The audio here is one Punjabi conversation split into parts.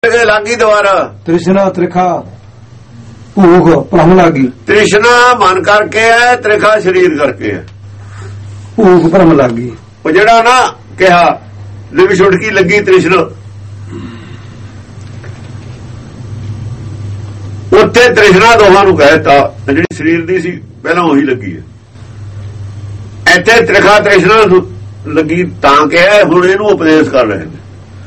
लागी दोबारा तृष्णा त्रिखा भूख भ्रम लागी। तृष्णा मन करके है, त्रिखा शरीर करके है। भूख भ्रम लागी वो जड़ा ना कहा दिव्य छुटकी लगी तृष्णा, उत्थे तृष्णा दोहां नूं कहता जी शरीर दी सी पहला वही लगी है। इत्थे त्रिखा तृष्णा लगी तां कहा हुण इहनूं उपदेश कर रहे हैं।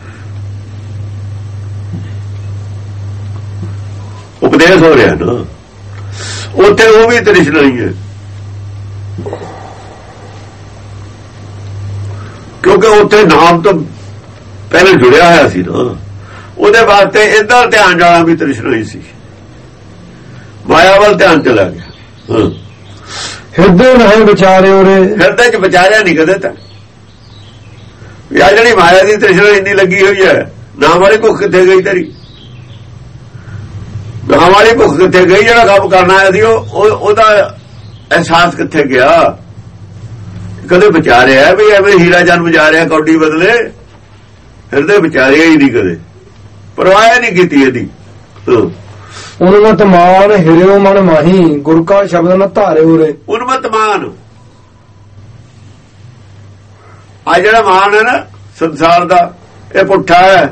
उपदेश हो रहा ना, उत्थे वो भी तृष्णा ही है, क्योंकि उत्थे नाम तो पहले जुड़िया होया सी ना, उहदे वास्ते इधर ध्यान जाना भी तृष्णा ही सी, माया वाल ध्यान चला गया। हिरदे नहीं विचारे उरे, हिरदे च विचारिया नहीं कदे तक। या जिहड़ी माया की तृष्णा इन्नी लगी हुई है, नाम वाली भुख कित्थे गई तेरी? नाम वाली भुख कित्थे गई? जिहड़ा काम करना है सी ओहदा एहसास कित्थे गया? कदे विचारिया भी एवं हीरा जन्म जा रहा कौडी बदले? हिरदे विचारिया ही नहीं, कदे परवाह नहीं की ਇਹਦੀ। उन्मत मान हिरियो मन माही, गुर का शब्द न धारे उरे। उन्मत मान आ जिहड़ा मान है ना संसार दा, ये पुट्ठा है।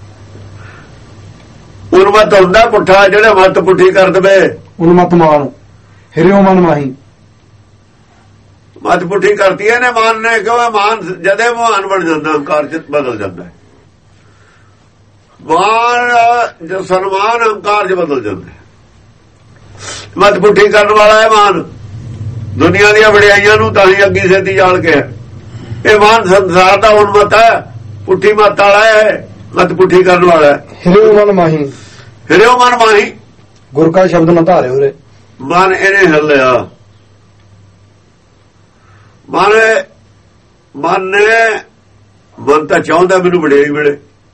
उन्मत हुंदा पुट्ठा, जिहड़े मत पुट्ठी कर दवे। उन्मत मान हिरियो मन माही, मत पुट्ठी करती है ने मान ने, क्यों? मान जदे मान बन जाता, अहंकार च बदल जाता है। मान जो सन्मान अहंकार च बदल जाता है। मत पुट्ठी करने वाला है मान, दुनिया दी वडियाइयां नूं तां ही अग्गी सेती जाल के है। ये मान संसार दा उन्मत है, पुट्ठी मत वाला है, मत पुट्ठी करने वाला है। हिरियो मन माही, हिरियो मन माही, गुर का शब्द न धारे उरे। मन इहने हिलिया, मन तां चाहुंदा मैनूं वडियाई मिले,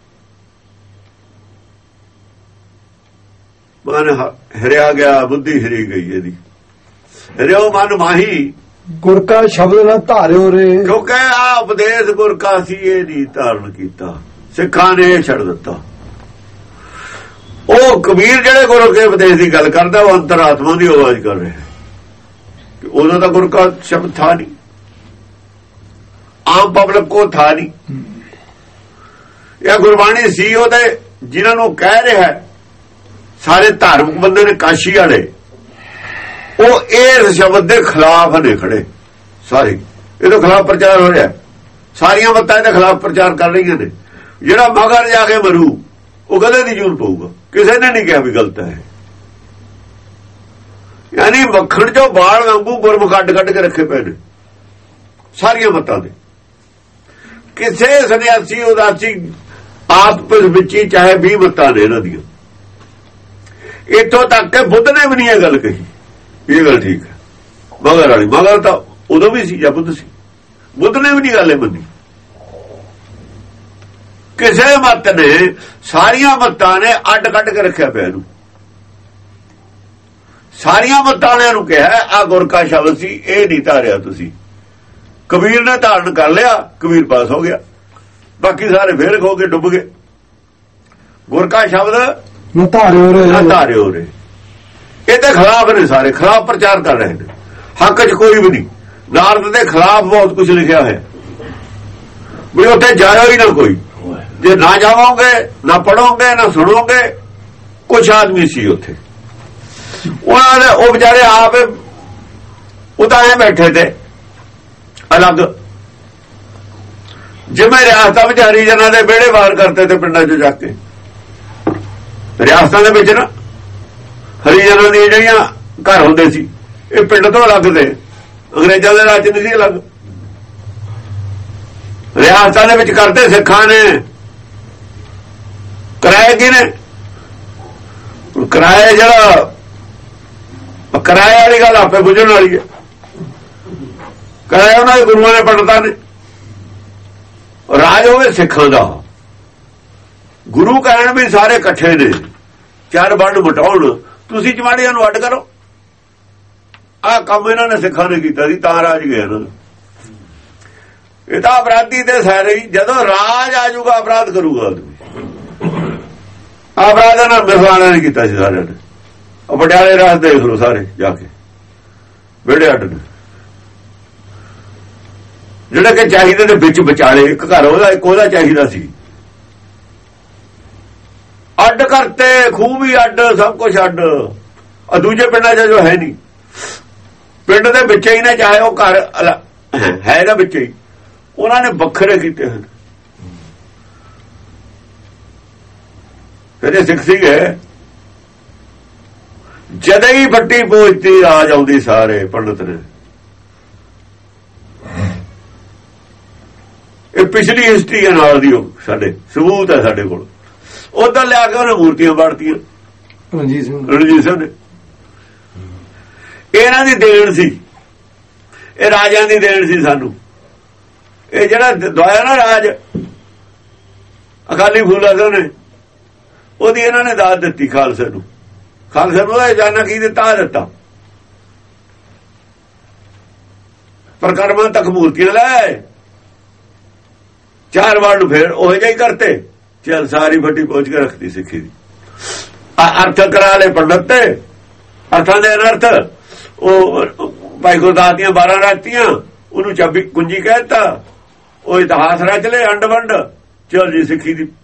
मन हिरिया गया, बुद्धि हिरी गई ਇਹਦੀ। हिरियो मन माही, गुर का शब्द न धारे उरे। क्योंकि आ उपदेश गुर का सी, ये नहीं धारण कीता, सिखां ने छड़ दिता। ਉਹ ਕਬੀਰ ਜਿਹੜੇ ਗੁਰੂ ਕੇ ਉਪਦੇਸ਼ ਦੀ ਗੱਲ ਕਰਦਾ, ਉਹ ਅੰਤਰਾਤਮਾ ਦੀ ਆਵਾਜ਼ ਕਰ ਰਿਹਾ ਹੈ। ਉਹਨਾਂ ਦਾ ਗੁਰੂ का शब्द था नहीं, आम पब्लिक को था नहीं। यह गुरबाणी सी ਉਹਦੇ जिन्हां ਨੂੰ ਕਹਿ ਰਿਹਾ ਸਾਰੇ ਧਾਰਮਿਕ ਬੰਦੇ ਨੇ, ਕਾਸ਼ੀ ਵਾਲੇ, ਉਹ ਇਸ ਸ਼ਬਦ ਦੇ ਖਿਲਾਫ ਨੇ ਖੜੇ ਸਾਰੇ। ਇਹਦੇ ਖਿਲਾਫ ਪ੍ਰਚਾਰ ਹੋ ਰਿਹਾ, ਸਾਰੀਆਂ ਮੱਤਾਂ ਇਹਦੇ ਖਿਲਾਫ ਪ੍ਰਚਾਰ ਕਰ ਰਹੀਆਂ ਨੇ। ਜਿਹੜਾ ਮਗਰ ਜਾ ਕੇ ਮਰੂ ਉਹ ਕਦੇ ਨਹੀਂ ਜੂਨ ਪਊਗਾ, ਕਿਸੇ ਨੇ ਨਹੀਂ ਕਿਹਾ ਵੀ ਗਲਤ ਹੈ। ਯਾਨੀ ਮੱਖਣ ਚੋਂ ਬਾਲ ਵਾਂਗੂ ਗੁਰਮ ਕੱਢ ਕੇ ਰੱਖੇ ਪਏ ਨੇ ਸਾਰੀਆਂ ਮੱਤਾਂ ਦੇ। ਕਿਸੇ ਸੰਨਿਆਸੀ ਉਦਾਸੀ ਆਪਸ ਵਿੱਚ ਹੀ ਚਾਹੇ 20 ਮੱਤਾਂ ਨੇ ਇਹਨਾਂ ਦੀਆਂ, ਇੱਥੋਂ ਤੱਕ ਕਿ ਬੁੱਧ ਨੇ ਵੀ ਨਹੀਂ ਇਹ ਗੱਲ ਕਹੀ। ਇਹ ਗੱਲ ਠੀਕ ਹੈ, ਮਗਰ ਵਾਲੀ ਮਗਰ ਤਾਂ ਉਦੋਂ ਵੀ ਸੀ ਜਾਂ ਬੁੱਧ ਸੀ, ਬੁੱਧ ਨੇ ਵੀ ਨਹੀਂ ਗੱਲ ਮੰਨੀ। ਕਿਸੇ ਮੱਤ ਨੇ, ਸਾਰੀਆਂ ਮੱਤਾਂ ਨੇ ਅੱਡ ਕੱਢ ਕੇ ਰੱਖਿਆ ਪਿਆ ਇਹਨੂੰ। ਸਾਰੀਆਂ ਮੱਤਾਂ ਵਾਲਿਆਂ ਨੂੰ ਕਿਹਾ ਆ ਗੁਰ ਕਾ ਸ਼ਬਦ ਸੀ, ਇਹ ਨਹੀਂ ਧਾਰਿਆ ਤੁਸੀਂ। ਕਬੀਰ ਨੇ ਧਾਰਨ ਕਰ ਲਿਆ, ਕਬੀਰ ਪਾਸ ਹੋ ਗਿਆ, ਬਾਕੀ ਸਾਰੇ ਫੇਰ ਖੋ ਕੇ ਡੁੱਬ ਗਏ। ਗੁਰ ਕਾ ਸ਼ਬਦ न धारे उरे, न धारे उरे। ਇਹਦੇ ਖਿਲਾਫ ਨੇ ਸਾਰੇ, ਖਿਲਾਫ ਪ੍ਰਚਾਰ ਕਰ ਰਹੇ ਨੇ। ਹੱਕ 'ਚ ਕੋਈ ਵੀ ਨਹੀਂ। ਨਾਰਦ ਦੇ ਖਿਲਾਫ ਬਹੁਤ ਕੁਝ ਲਿਖਿਆ ਹੋਇਆ ਵੀ ਉੱਥੇ ਜਾਇਓ ਹੀ ਨਾ ਕੋਈ। ਜੇ ਨਾ ਜਾਵੋਗੇ, ਨਾ ਪੜੋਗੇ, ਨਾ ਸੁਣੋਗੇ। ਕੁਛ ਆਦਮੀ ਸੀ ਉੱਥੇ, ਉਹਨਾਂ ਦੇ ਉਹ ਵਿਚਾਰੇ ਆਪ ਉਹ ਤਾਂ ਐ ਬੈਠੇ ਤੇ ਅਲੱਗ, ਜਿਵੇਂ ਰਿਆਸਤਾਂ ਵਿੱਚ ਹਰੀਜਨਾਂ ਦੇ ਵਿਹੜੇ ਬਾਹਰ ਕਰਤੇ ਤੇ ਪਿੰਡਾਂ 'ਚ ਜਾ ਕੇ। ਰਿਆਸਤਾਂ ਦੇ ਵਿੱਚ ਨਾ ਹਰੀਜਨਾਂ ਦੀਆਂ ਜਿਹੜੀਆਂ ਘਰ ਹੁੰਦੇ ਸੀ, ਇਹ ਪਿੰਡ ਤੋਂ ਅਲੱਗ ਤੇ ਅੰਗਰੇਜ਼ਾਂ ਦੇ ਰਾਜ ਨਹੀਂ ਸੀ ਅਲੱਗ। ਰਿਆਸਤਾਂ ਦੇ ਵਿੱਚ ਕਰਤੇ ਸਿੱਖਾਂ ਨੇ। ਕਿਰਾਏ ਕੀ ਨੇ? ਕਿਰਾਏ ਜਿਹੜਾ ਕਿਰਾਏ ਵਾਲੀ ਗੱਲ ਆਪੇ ਬੁੱਝਣ ਵਾਲੀ ਹੈ। ਕਿਰਾਏ ਉਹਨਾਂ ਦੇ ਗੁਰੂਆਂ ਨੇ ਪੰਡਤਾਂ ਨੇ। ਰਾਜ ਹੋਵੇ ਸਿੱਖਾਂ ਦਾ, ਗੁਰੂ ਕਹਿਣ ਵੀ ਸਾਰੇ ਇਕੱਠੇ ਨੇ, ਚਾਰ ਵੰਡ ਮਟਾਉਣ, ਤੁਸੀਂ ਚਮਾੜੀਆਂ ਨੂੰ ਅੱਡ ਕਰੋ। ਆਹ ਕੰਮ ਇਹਨਾਂ ਨੇ ਸਿੱਖਾਂ ਨੇ ਕੀਤਾ ਸੀ, ਤਾਂ ਰਾਜ ਗਿਆ ਇਹਨਾਂ ਦਾ। ਇਹ ਤਾਂ ਅਪਰਾਧੀ ਤੇ ਸਾਰੇ ਹੀ, ਜਦੋਂ ਰਾਜ ਆ ਜਾਊਗਾ ਅਪਰਾਧ ਕਰੂਗਾ ਆਦਮੀ। ਉਹਦੇ ਨਾਲ ਮਿਸਵਾਣਾ ਨਹੀਂ ਕੀਤਾ ਸੀ ਸਾਰਿਆਂ ਨੇ। ਉਹ ਪਟਿਆਲੇ ਰਾਸ ਦੇਖ ਲਓ ਸਾਰੇ ਜਾ ਕੇ, ਵਿਹੜੇ ਅੱਡ ਨੇ ਜਿਹੜੇ ਕਿ ਚਾਹੀਦੇ ਨੇ ਵਿੱਚ ਵਿਚਾਲੇ, ਇੱਕ ਘਰ ਉਹਦਾ ਇੱਕ ਉਹਦਾ ਚਾਹੀਦਾ ਸੀ। ਅੱਡ ਕਰਤੇ, ਖੂਹ ਵੀ ਅੱਡ, ਸਭ ਕੁਝ ਅੱਡ। ਦੂਜੇ ਪਿੰਡਾਂ 'ਚ ਜੋ ਹੈ ਨਹੀਂ, ਪਿੰਡ ਦੇ ਵਿੱਚ ਹੀ ਨਾ, ਚਾਹੇ ਉਹ ਘਰ ਹੈ ਨਾ ਵਿੱਚ ਹੀ, ਉਹਨਾਂ ਨੇ ਵੱਖਰੇ ਕੀਤੇ ਹਨ। ਜਿਹੜੇ ਸਿੱਖ ਸੀਗੇ ਜਦ ਹੀ ਫੱਟੀ ਪੋਚਤੀ ਆ ਜਾਂਦੀ ਸਾਰੇ ਪੰਡਤ ਨੇ। ਇਹ ਪਿਛਲੀ ਹਿਸਟਰੀ ਨਾਲ ਦੀ ਸਾਡੇ ਸਬੂਤ ਹੈ ਸਾਡੇ ਕੋਲ। ਉਧਰ ਲਿਆ ਕੇ ਉਹਨੇ ਮੂਰਤੀਆਂ ਬਾੜਤੀਆਂ ਰਣਜੀਤ ਸਿੰਘ ਨੇ। ਇਹਨਾਂ ਦੀ ਦੇਣ ਸੀ, ਇਹ ਰਾਜਿਆਂ ਦੀ ਦੇਣ ਸੀ ਸਾਨੂੰ। ਇਹ ਜਿਹੜਾ ਦਵਾਇਆ ਨਾ ਰਾਜ ਅਕਾਲੀ ਫੂਲਾ ਸਿੰਘ ਨੇ, ਉਹਦੀ ਇਹਨਾਂ ਨੇ ਦਾਤ ਦਿੱਤੀ ਖਾਲਸੇ ਨੂੰ। ਖਾਲਸੇ ਨੂੰ ਉਹਦਾ ਜਾਨਾ ਕੀ ਦਿੱਤਾ ਪ੍ਰਕਰਮਾਂ ਤੱਕ ਮੂਰਤੀਆਂ ਲੈ 4 ਵਾਰ ਨੂੰ ਫੇਰ ਉਹ ਜਿਹਾ ਹੀ ਕਰਤੇ। ਚੱਲ ਸਾਰੀ ਫੱਟੀ ਪਹੁੰਚ ਕੇ ਰੱਖਦੀ ਸਿੱਖੀ ਦੀ। ਅਰਥ ਕਰਾ ਲੈ ਪੰਡਤ ਤੇ ਅਰਥਾਂ ਦੇ ਅਨਰਥ। ਉਹ ਭਾਈ ਗੁਰਦਾਸ ਦੀਆਂ 12 ਰਾਤੀਆਂ ਉਹਨੂੰ 26 ਕੁੰਜੀ ਕਹਿ ਦਿੱਤਾ। ਉਹ ਇਤਿਹਾਸ ਰਚ ਲੈ ਅੰਡ ਵੰਡ। ਚੱਲ ਜੀ ਸਿੱਖੀ ਦੀ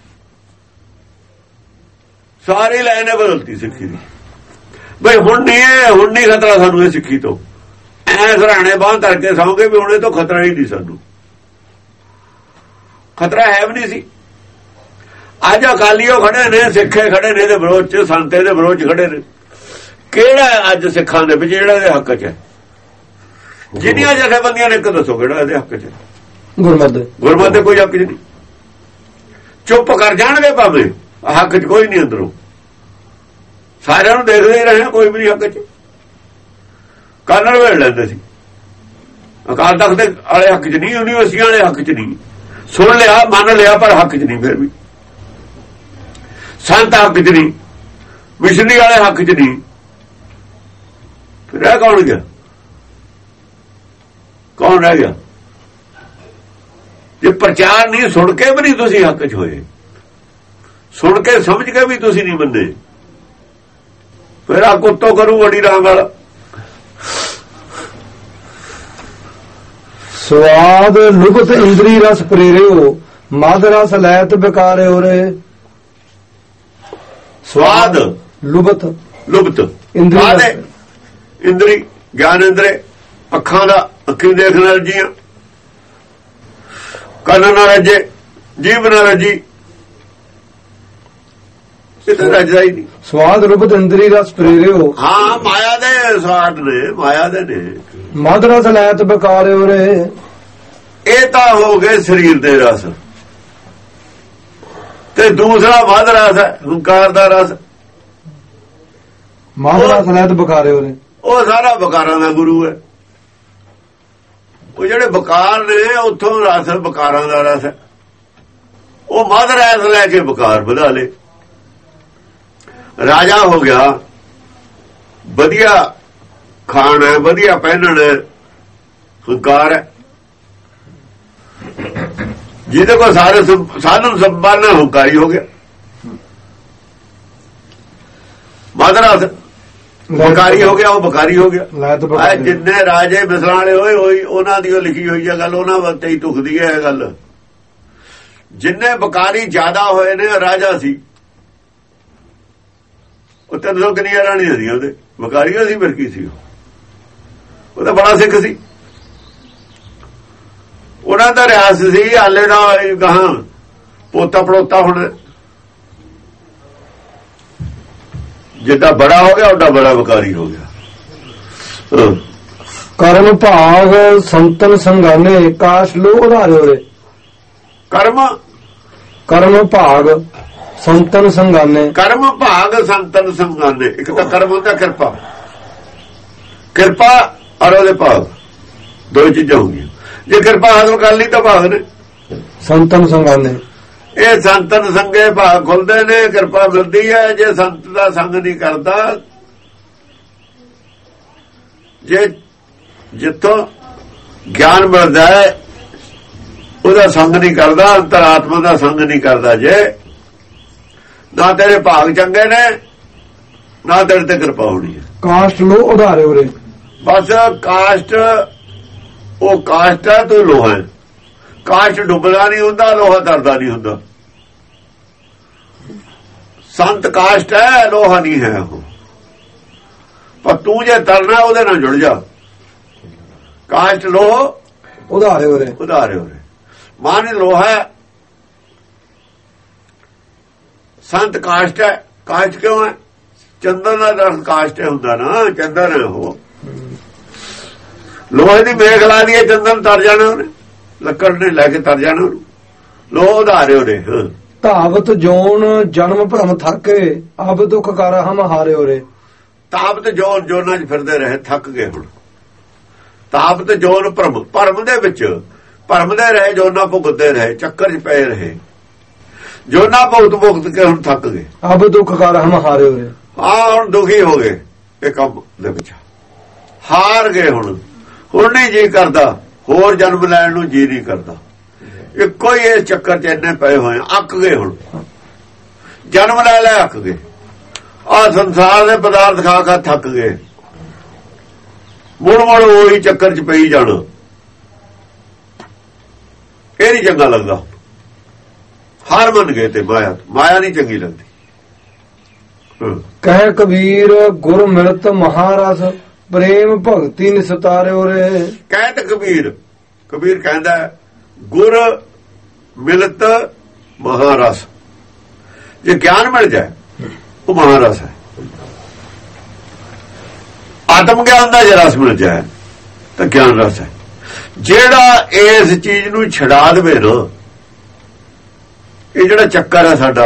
ਸਾਰੀ ਲਾਈਨ ਬਦਲਤੀ ਸਿੱਖੀ ਦੀ। ਬਈ ਹੁਣ ਨਹੀਂ ਖਤਰਾ ਸਾਨੂੰ ਇਹ ਸਿੱਖੀ ਤੋਂ। ਐ ਸਰਾਣੇ ਬਾਂਹ ਕਰਕੇ ਸੌਂਗੇ ਵੀ ਹੁਣ ਇਹ ਤੋਂ ਖਤਰਾ ਹੀ ਨਹੀਂ ਸਾਨੂੰ। ਖਤਰਾ ਹੈ ਵੀ ਨਹੀਂ ਸੀ। ਅੱਜ ਅਕਾਲੀਓ ਖੜੇ ਨੇ, ਸਿੱਖੇ ਖੜੇ ਨੇ ਇਹਦੇ ਵਿਰੋਧ ਚ, ਸੰਤੇ ਦੇ ਵਿਰੋਧ ਚ ਖੜੇ ਨੇ। ਕਿਹੜਾ ਅੱਜ ਸਿੱਖਾਂ ਦੇ ਵਿੱਚ ਜਿਹੜਾ ਇਹਦੇ ਹੱਕ ਚ ਹੈ? ਜਿੰਨੀਆਂ ਜਥੇਬੰਦੀਆਂ ਨੇ, ਇੱਕ ਦੱਸੋ ਕਿਹੜਾ ਇਹਦੇ ਹੱਕ ਚ ਹੈ? ਗੁਰਮਤਿ ਦੇ ਕੋਈ ਹੱਕ ਚ ਨਹੀਂ। ਚੁੱਪ ਕਰ ਜਾਣਗੇ ਭਾਵੇਂ, ਹੱਕ ਚ ਕੋਈ ਨਹੀਂ ਅੰਦਰੋਂ। ਸਾਰਿਆਂ ਨੂੰ ਦੇਖਦੇ ਹੀ ਰਹੇ, ਕੋਈ ਵੀ ਨਹੀਂ ਹੱਕ ਚ। ਕਾਨੜ ਵੇੜ ਲੈਂਦੇ ਸੀ। ਅਕਾਲ ਤਖਤ ਦੇ ਵਾਲੇ ਹੱਕ ਚ ਨਹੀਂ, ਯੂਨੀਵਰਸਿਟੀਆਂ ਵਾਲੇ ਹੱਕ ਚ ਨਹੀਂ। ਸੁਣ ਲਿਆ, ਮੰਨ ਲਿਆ, ਪਰ ਹੱਕ ਚ ਨਹੀਂ। ਫਿਰ ਵੀ ਸੰਤ ਹੱਕ ਚ ਨਹੀਂ, ਮਿਸ਼ਨਰੀ ਵਾਲੇ ਹੱਕ ਚ ਨਹੀਂ। ਫਿਰ ਇਹ ਕੌਣ ਗਿਆ? ਕੌਣ ਰਹਿ ਗਿਆ? ਜੇ ਪ੍ਰਚਾਰ ਨਹੀਂ, ਸੁਣ ਕੇ ਵੀ ਨਹੀਂ ਤੁਸੀਂ ਹੱਕ ਚ ਹੋਏ, ਸੁਣ ਕੇ ਸਮਝ ਕੇ ਵੀ ਤੁਸੀਂ ਨਹੀਂ ਮੰਨੇ, ਫਿਰ ਆ ਕੁੱਤੋਂ ਕਰੂ ਵੜੀ ਰਾਮ ਵਾਲਾ। ਸਵਾਦ ਲੁਭਤ ਇੰਦਰੀ ਰਸ ਪ੍ਰੇਰਿਓ, ਮਦ ਰਸ ਲੈਤ ਬਿਕਾਰਿਓ ਰੇ। ਸਵਾਦ ਲੁਭਤ ਇੰਦਰੀ ਗਿਆਨ ਇੰਦਰੇ, ਅੱਖਾਂ ਦਾ ਅੱਖੀਂ ਦੇਖਣ ਰਜੀਆਂ, ਕੰਨ ਨਾਲ ਰਜੇ, ਜੀਭ ਨਾਲ ਰਜੀ, ਇਹ ਰਜਦਾ ਹੀ ਨਹੀਂ। ਸਵਾਦ ਲੁਭਤ ਇੰਦਰੀ ਰਸ ਪ੍ਰੇਰਿਓ, ਹਾਂ ਮਾਇਆ ਦੇ ਸਵਾਦ ਨੇ, ਮਾਇਆ ਦੇ ਨੇ। ਮਦ ਰਸ ਲੈਤ ਬਿਕਾਰਿਓ ਰੇ। ਇਹ ਤਾਂ ਹੋ ਗਏ ਸਰੀਰ ਦੇ ਰਸ, ਤੇ ਦੂਸਰਾ ਮਦ ਰਸ ਹੈ, ਹੰਕਾਰ ਦਾ ਰਸ। ਮਦ ਰਸ ਲੈਤ ਬਿਕਾਰਿਓ ਰੇ, ਉਹ ਸਾਰਾ ਬਕਾਰਾਂ ਦਾ ਗੁਰੂ ਹੈ। ਉਹ ਜਿਹੜੇ ਬਕਾਰ ਨੇ, ਉੱਥੋਂ ਰਸ ਬਕਾਰਾਂ ਦਾ ਰਸ ਹੈ। ਉਹ ਮਦ ਰਸ ਲੈ ਕੇ ਬਕਾਰ ਵਧਾ ਲੇ। ਰਾਜਾ ਹੋ ਗਿਆ, ਵਧੀਆ ਖਾਣਾ ਹੈ, ਵਧੀਆ ਪਹਿਨਣਾ ਹੈ, ਹੰਕਾਰ ਹੈ। ਜਿਹਦੇ ਕੋਲ ਸਾਰੇ ਸਾਧਨ ਸੰਪਾਦਨ ਹੰਕਾਰੀ ਹੋ ਗਿਆ। ਮਦ ਰਸ ਬਕਾਰੀ ਹੋ ਗਿਆ, ਉਹ ਬਕਾਰੀ ਹੋ ਗਿਆ। ਜਿੰਨੇ ਰਾਜੇ ਮਿਸਲਾਂ ਵਾਲੇ ਹੋਏ ਉਹਨਾਂ ਦੀ ਉਹ ਲਿਖੀ ਹੋਈ ਹੈ ਗੱਲ, ਉਹਨਾਂ ਵਾਸਤੇ ਹੀ ਢੁਕਦੀ ਹੈ ਇਹ ਗੱਲ। ਜਿੰਨੇ ਬਕਾਰੀ ਜ਼ਿਆਦਾ ਹੋਏ ਨੇ, ਰਾਜਾ ਸੀ ਉਹ 300 ਕਿੰਨੀਆਂ ਰਾਣੀਆਂ ਸੀ ਉਹਦੇ, ਬਕਾਰੀਆਂ ਸੀ। ਫਿਰ ਕੀ ਸੀ? ਉਹ ਤਾਂ ਬੜਾ ਸਿੱਖ ਸੀ, ਉਹਨਾਂ ਦਾ ਰਿਆਸ ਸੀ। ਹਾਲੇ ਦਾ ਗਾਹਾਂ ਪੋਤਾ ਪੜੋਤਾ ਹੁਣ ਜਿੱਦਾਂ ਬੜਾ ਹੋ ਗਿਆ, ਓਡਾ ਬੜਾ ਬਕਾਰੀ ਹੋ ਗਿਆ। ਕਰਮ ਭਾਗ ਸੰਤਨ ਸੰਗਾਨੇ, ਕਾਸ਼ ਲੋ ਉਧਾਰਿਓ ਰੇ। ਕਰਮ ਭਾਗ ਸੰਤਨ ਸੰਗਾਨੇ, ਕਰਮ ਭਾਗ ਸੰਤਨ ਸੰਗਾਨੇ। ਇੱਕ ਤਾਂ ਕਰਮ ਹੁੰਦਾ ਕਿਰਪਾ, ਕਿਰਪਾ ਔਰ ਉਹਦੇ ਭਾਗ, ਦੋ ਚੀਜ਼ਾਂ ਹੁੰਦੀਆਂ। ਜੇ ਕਿਰਪਾ ਹਾਸਲ ਕਰ ਲਈ ਤਾਂ ਭਾਗ ਨੇ। ਸੰਤਨ ਸੰਗਾਨੇ, ਇਹ ਸੰਤਨ ਸੰਗੇ ਭਾਗ ਖੁੱਲਦੇ ਨੇ, ਕਿਰਪਾ ਮਿਲਦੀ ਹੈ। ਜੇ ਸੰਤ ਦਾ ਸੰਗ ਨਹੀਂ ਕਰਦਾ, ਜੇ ਜਿੱਥੋਂ ਗਿਆਨ ਮਿਲਦਾ ਹੈ ਉਹਦਾ ਸੰਗ ਨਹੀਂ ਕਰਦਾ, ਅੰਤਰਾਤਮਾ ਦਾ ਸੰਗ ਨਹੀਂ ਕਰਦਾ, ਜੇ ਨਾ ਤੇਰੇ ਭਾਗ ਚੰਗੇ ਨੇ ਨਾ ਤੇਰੇ ਤੇ ਕਿਰਪਾ ਹੋਣੀ ਹੈ। ਕਾਸ਼ਟ ਲੋ ਉਧਾਰੇ ਉਰੇ, ਬਸ ਕਾਸ਼ਟ ਉਹ ਕਾਸ਼ਟ ਹੈ, ਤੂੰ ਲੋਹਾ ਹੈ। ਕਾਸ਼ਟ ਡੁੱਬਦਾ ਨਹੀਂ ਹੁੰਦਾ, ਲੋਹਾ ਤਰਦਾ ਨਹੀਂ ਹੁੰਦਾ। ਸੰਤ ਕਾਸ਼ਟ ਹੈ, ਲੋਹਾ ਨਹੀਂ ਹੈ ਉਹ। ਪਰ ਤੂੰ ਜੇ ਤਰਨਾ ਉਹਦੇ ਨਾਲ ਜੁੜ ਜਾ। ਕਾਸ਼ਟ ਲੋਹ ਉਧਾਰੇ ਉਰੇ, ਉਧਾਰੇ ਉਰੇ। ਮਾਨ ਲੋਹਾ, ਸੰਤ ਕਾਸ਼ਟ ਹੈ। ਕਾਸ਼ਟ ਕਿਉਂ ਹੈ? ਚੰਦਨ ਦਾ ਦਰਖਤ ਕਾਸ਼ਟ ਹੁੰਦਾ ਨਾ, ਚੰਦਨ ਹੈ ਉਹ। ਲੋਹੇ ਦੀ ਮੇਖ ਲਾ ਦੀ, ਚੰਦਨ ਤਰ ਜਾਣਾ ਉਹਨੇ, ਲੱਕੜ ਨੇ ਲੈ ਕੇ ਤਰ ਜਾਣਾ ਉਹਨੂੰ। ਲੋਹ ਉਧਾਰੇ ਉਰੇ। ਧਾਵਤ ਜੋਨ ਜਨਮ ਭਰਮ ਥਕੇ, ਅਬ ਦੁੱਖ ਕਰ ਹਮ ਹਾਰੇ ਉਰੇ। ਤਾਬਤ ਜੋਨ, ਜੋਨਾਂ 'ਚ ਫਿਰਦੇ ਰਹੇ, ਥੱਕ ਗਏ ਹੁਣ। ਤਾਬਤ ਜੋਨ ਭਰਮ, ਭਰਮ ਦੇ ਵਿੱਚ ਭਰਮਦੇ ਰਹੇ, ਜੋਨਾਂ ਭੁਗਤਦੇ ਰਹੇ, ਚੱਕਰ 'ਚ ਪਏ ਰਹੇ, ਜੋਨਾਂ ਭੁਗਤ ਕੇ ਹੁਣ ਥੱਕ ਗਏ। ਅਬ ਦੁੱਖ ਕਰ ਹਮ ਹਾਰੇ ਉਰੇ। ਹਾਂ ਹੁਣ ਦੁਖੀ ਹੋ ਗਏ, ਇਹ ਕੰਮ ਦੇ ਵਿੱਚ ਹਾਰ ਗਏ। ਹੁਣ ਨਹੀਂ ਜੀ ਕਰਦਾ, ਹੋਰ ਜਨਮ ਲੈਣ ਨੂੰ ਜੀ ਨਹੀਂ ਕਰਦਾ। ਇੱਕੋ ਹੀ ਇਸ ਚੱਕਰ 'ਚ ਇੰਨੇ ਪਏ ਹੋਏ, ਅੱਕ ਗਏ। ਹੁਣ ਜਨਮ ਲੈ ਅੱਕ ਗਏ। ਆਹ ਸੰਸਾਰ ਦੇ ਪਦਾਰਥ ਖਾ ਖਾ ਥੱਕ ਗਏ। ਮੁੜ ਉਹੀ ਚੱਕਰ 'ਚ ਪਈ ਜਾਣਾ, ਇਹ ਨਹੀਂ ਚੰਗਾ ਲੱਗਦਾ। ਹਾਰ ਮੰਨ ਗਏ ਤੇ ਮਾਇਆ ਨਹੀਂ ਚੰਗੀ ਲੱਗਦੀ। ਕਹਿ ਕਬੀਰ ਗੁਰ ਮਿਲਤ ਮਹਾਰਸ, ਪ੍ਰੇਮ ਭਗਤੀ ਨਿਸਤਾਰੇ ਉਰੇ। ਕਹਿ ਤੇ ਕਬੀਰ ਕਹਿੰਦਾ ਗੁਰ ਮਿਲਤ ਮਹਾਰਸ। ਜੇ ਗਿਆਨ ਮਿਲ ਜਾਏ ਉਹ ਮਹਾਰਸ ਹੈ। ਆਤਮ ਗਿਆਨ ਦਾ ਜੇ ਰਸ ਮਿਲ ਜਾਏ ਤਾਂ ਗਿਆਨ ਰਸ ਹੈ। ਜਿਹੜਾ ਇਸ ਚੀਜ਼ ਨੂੰ ਛਡਾ ਦੇਵੇ ਨਾ, ਇਹ ਜਿਹੜਾ ਚੱਕਰ ਹੈ ਸਾਡਾ,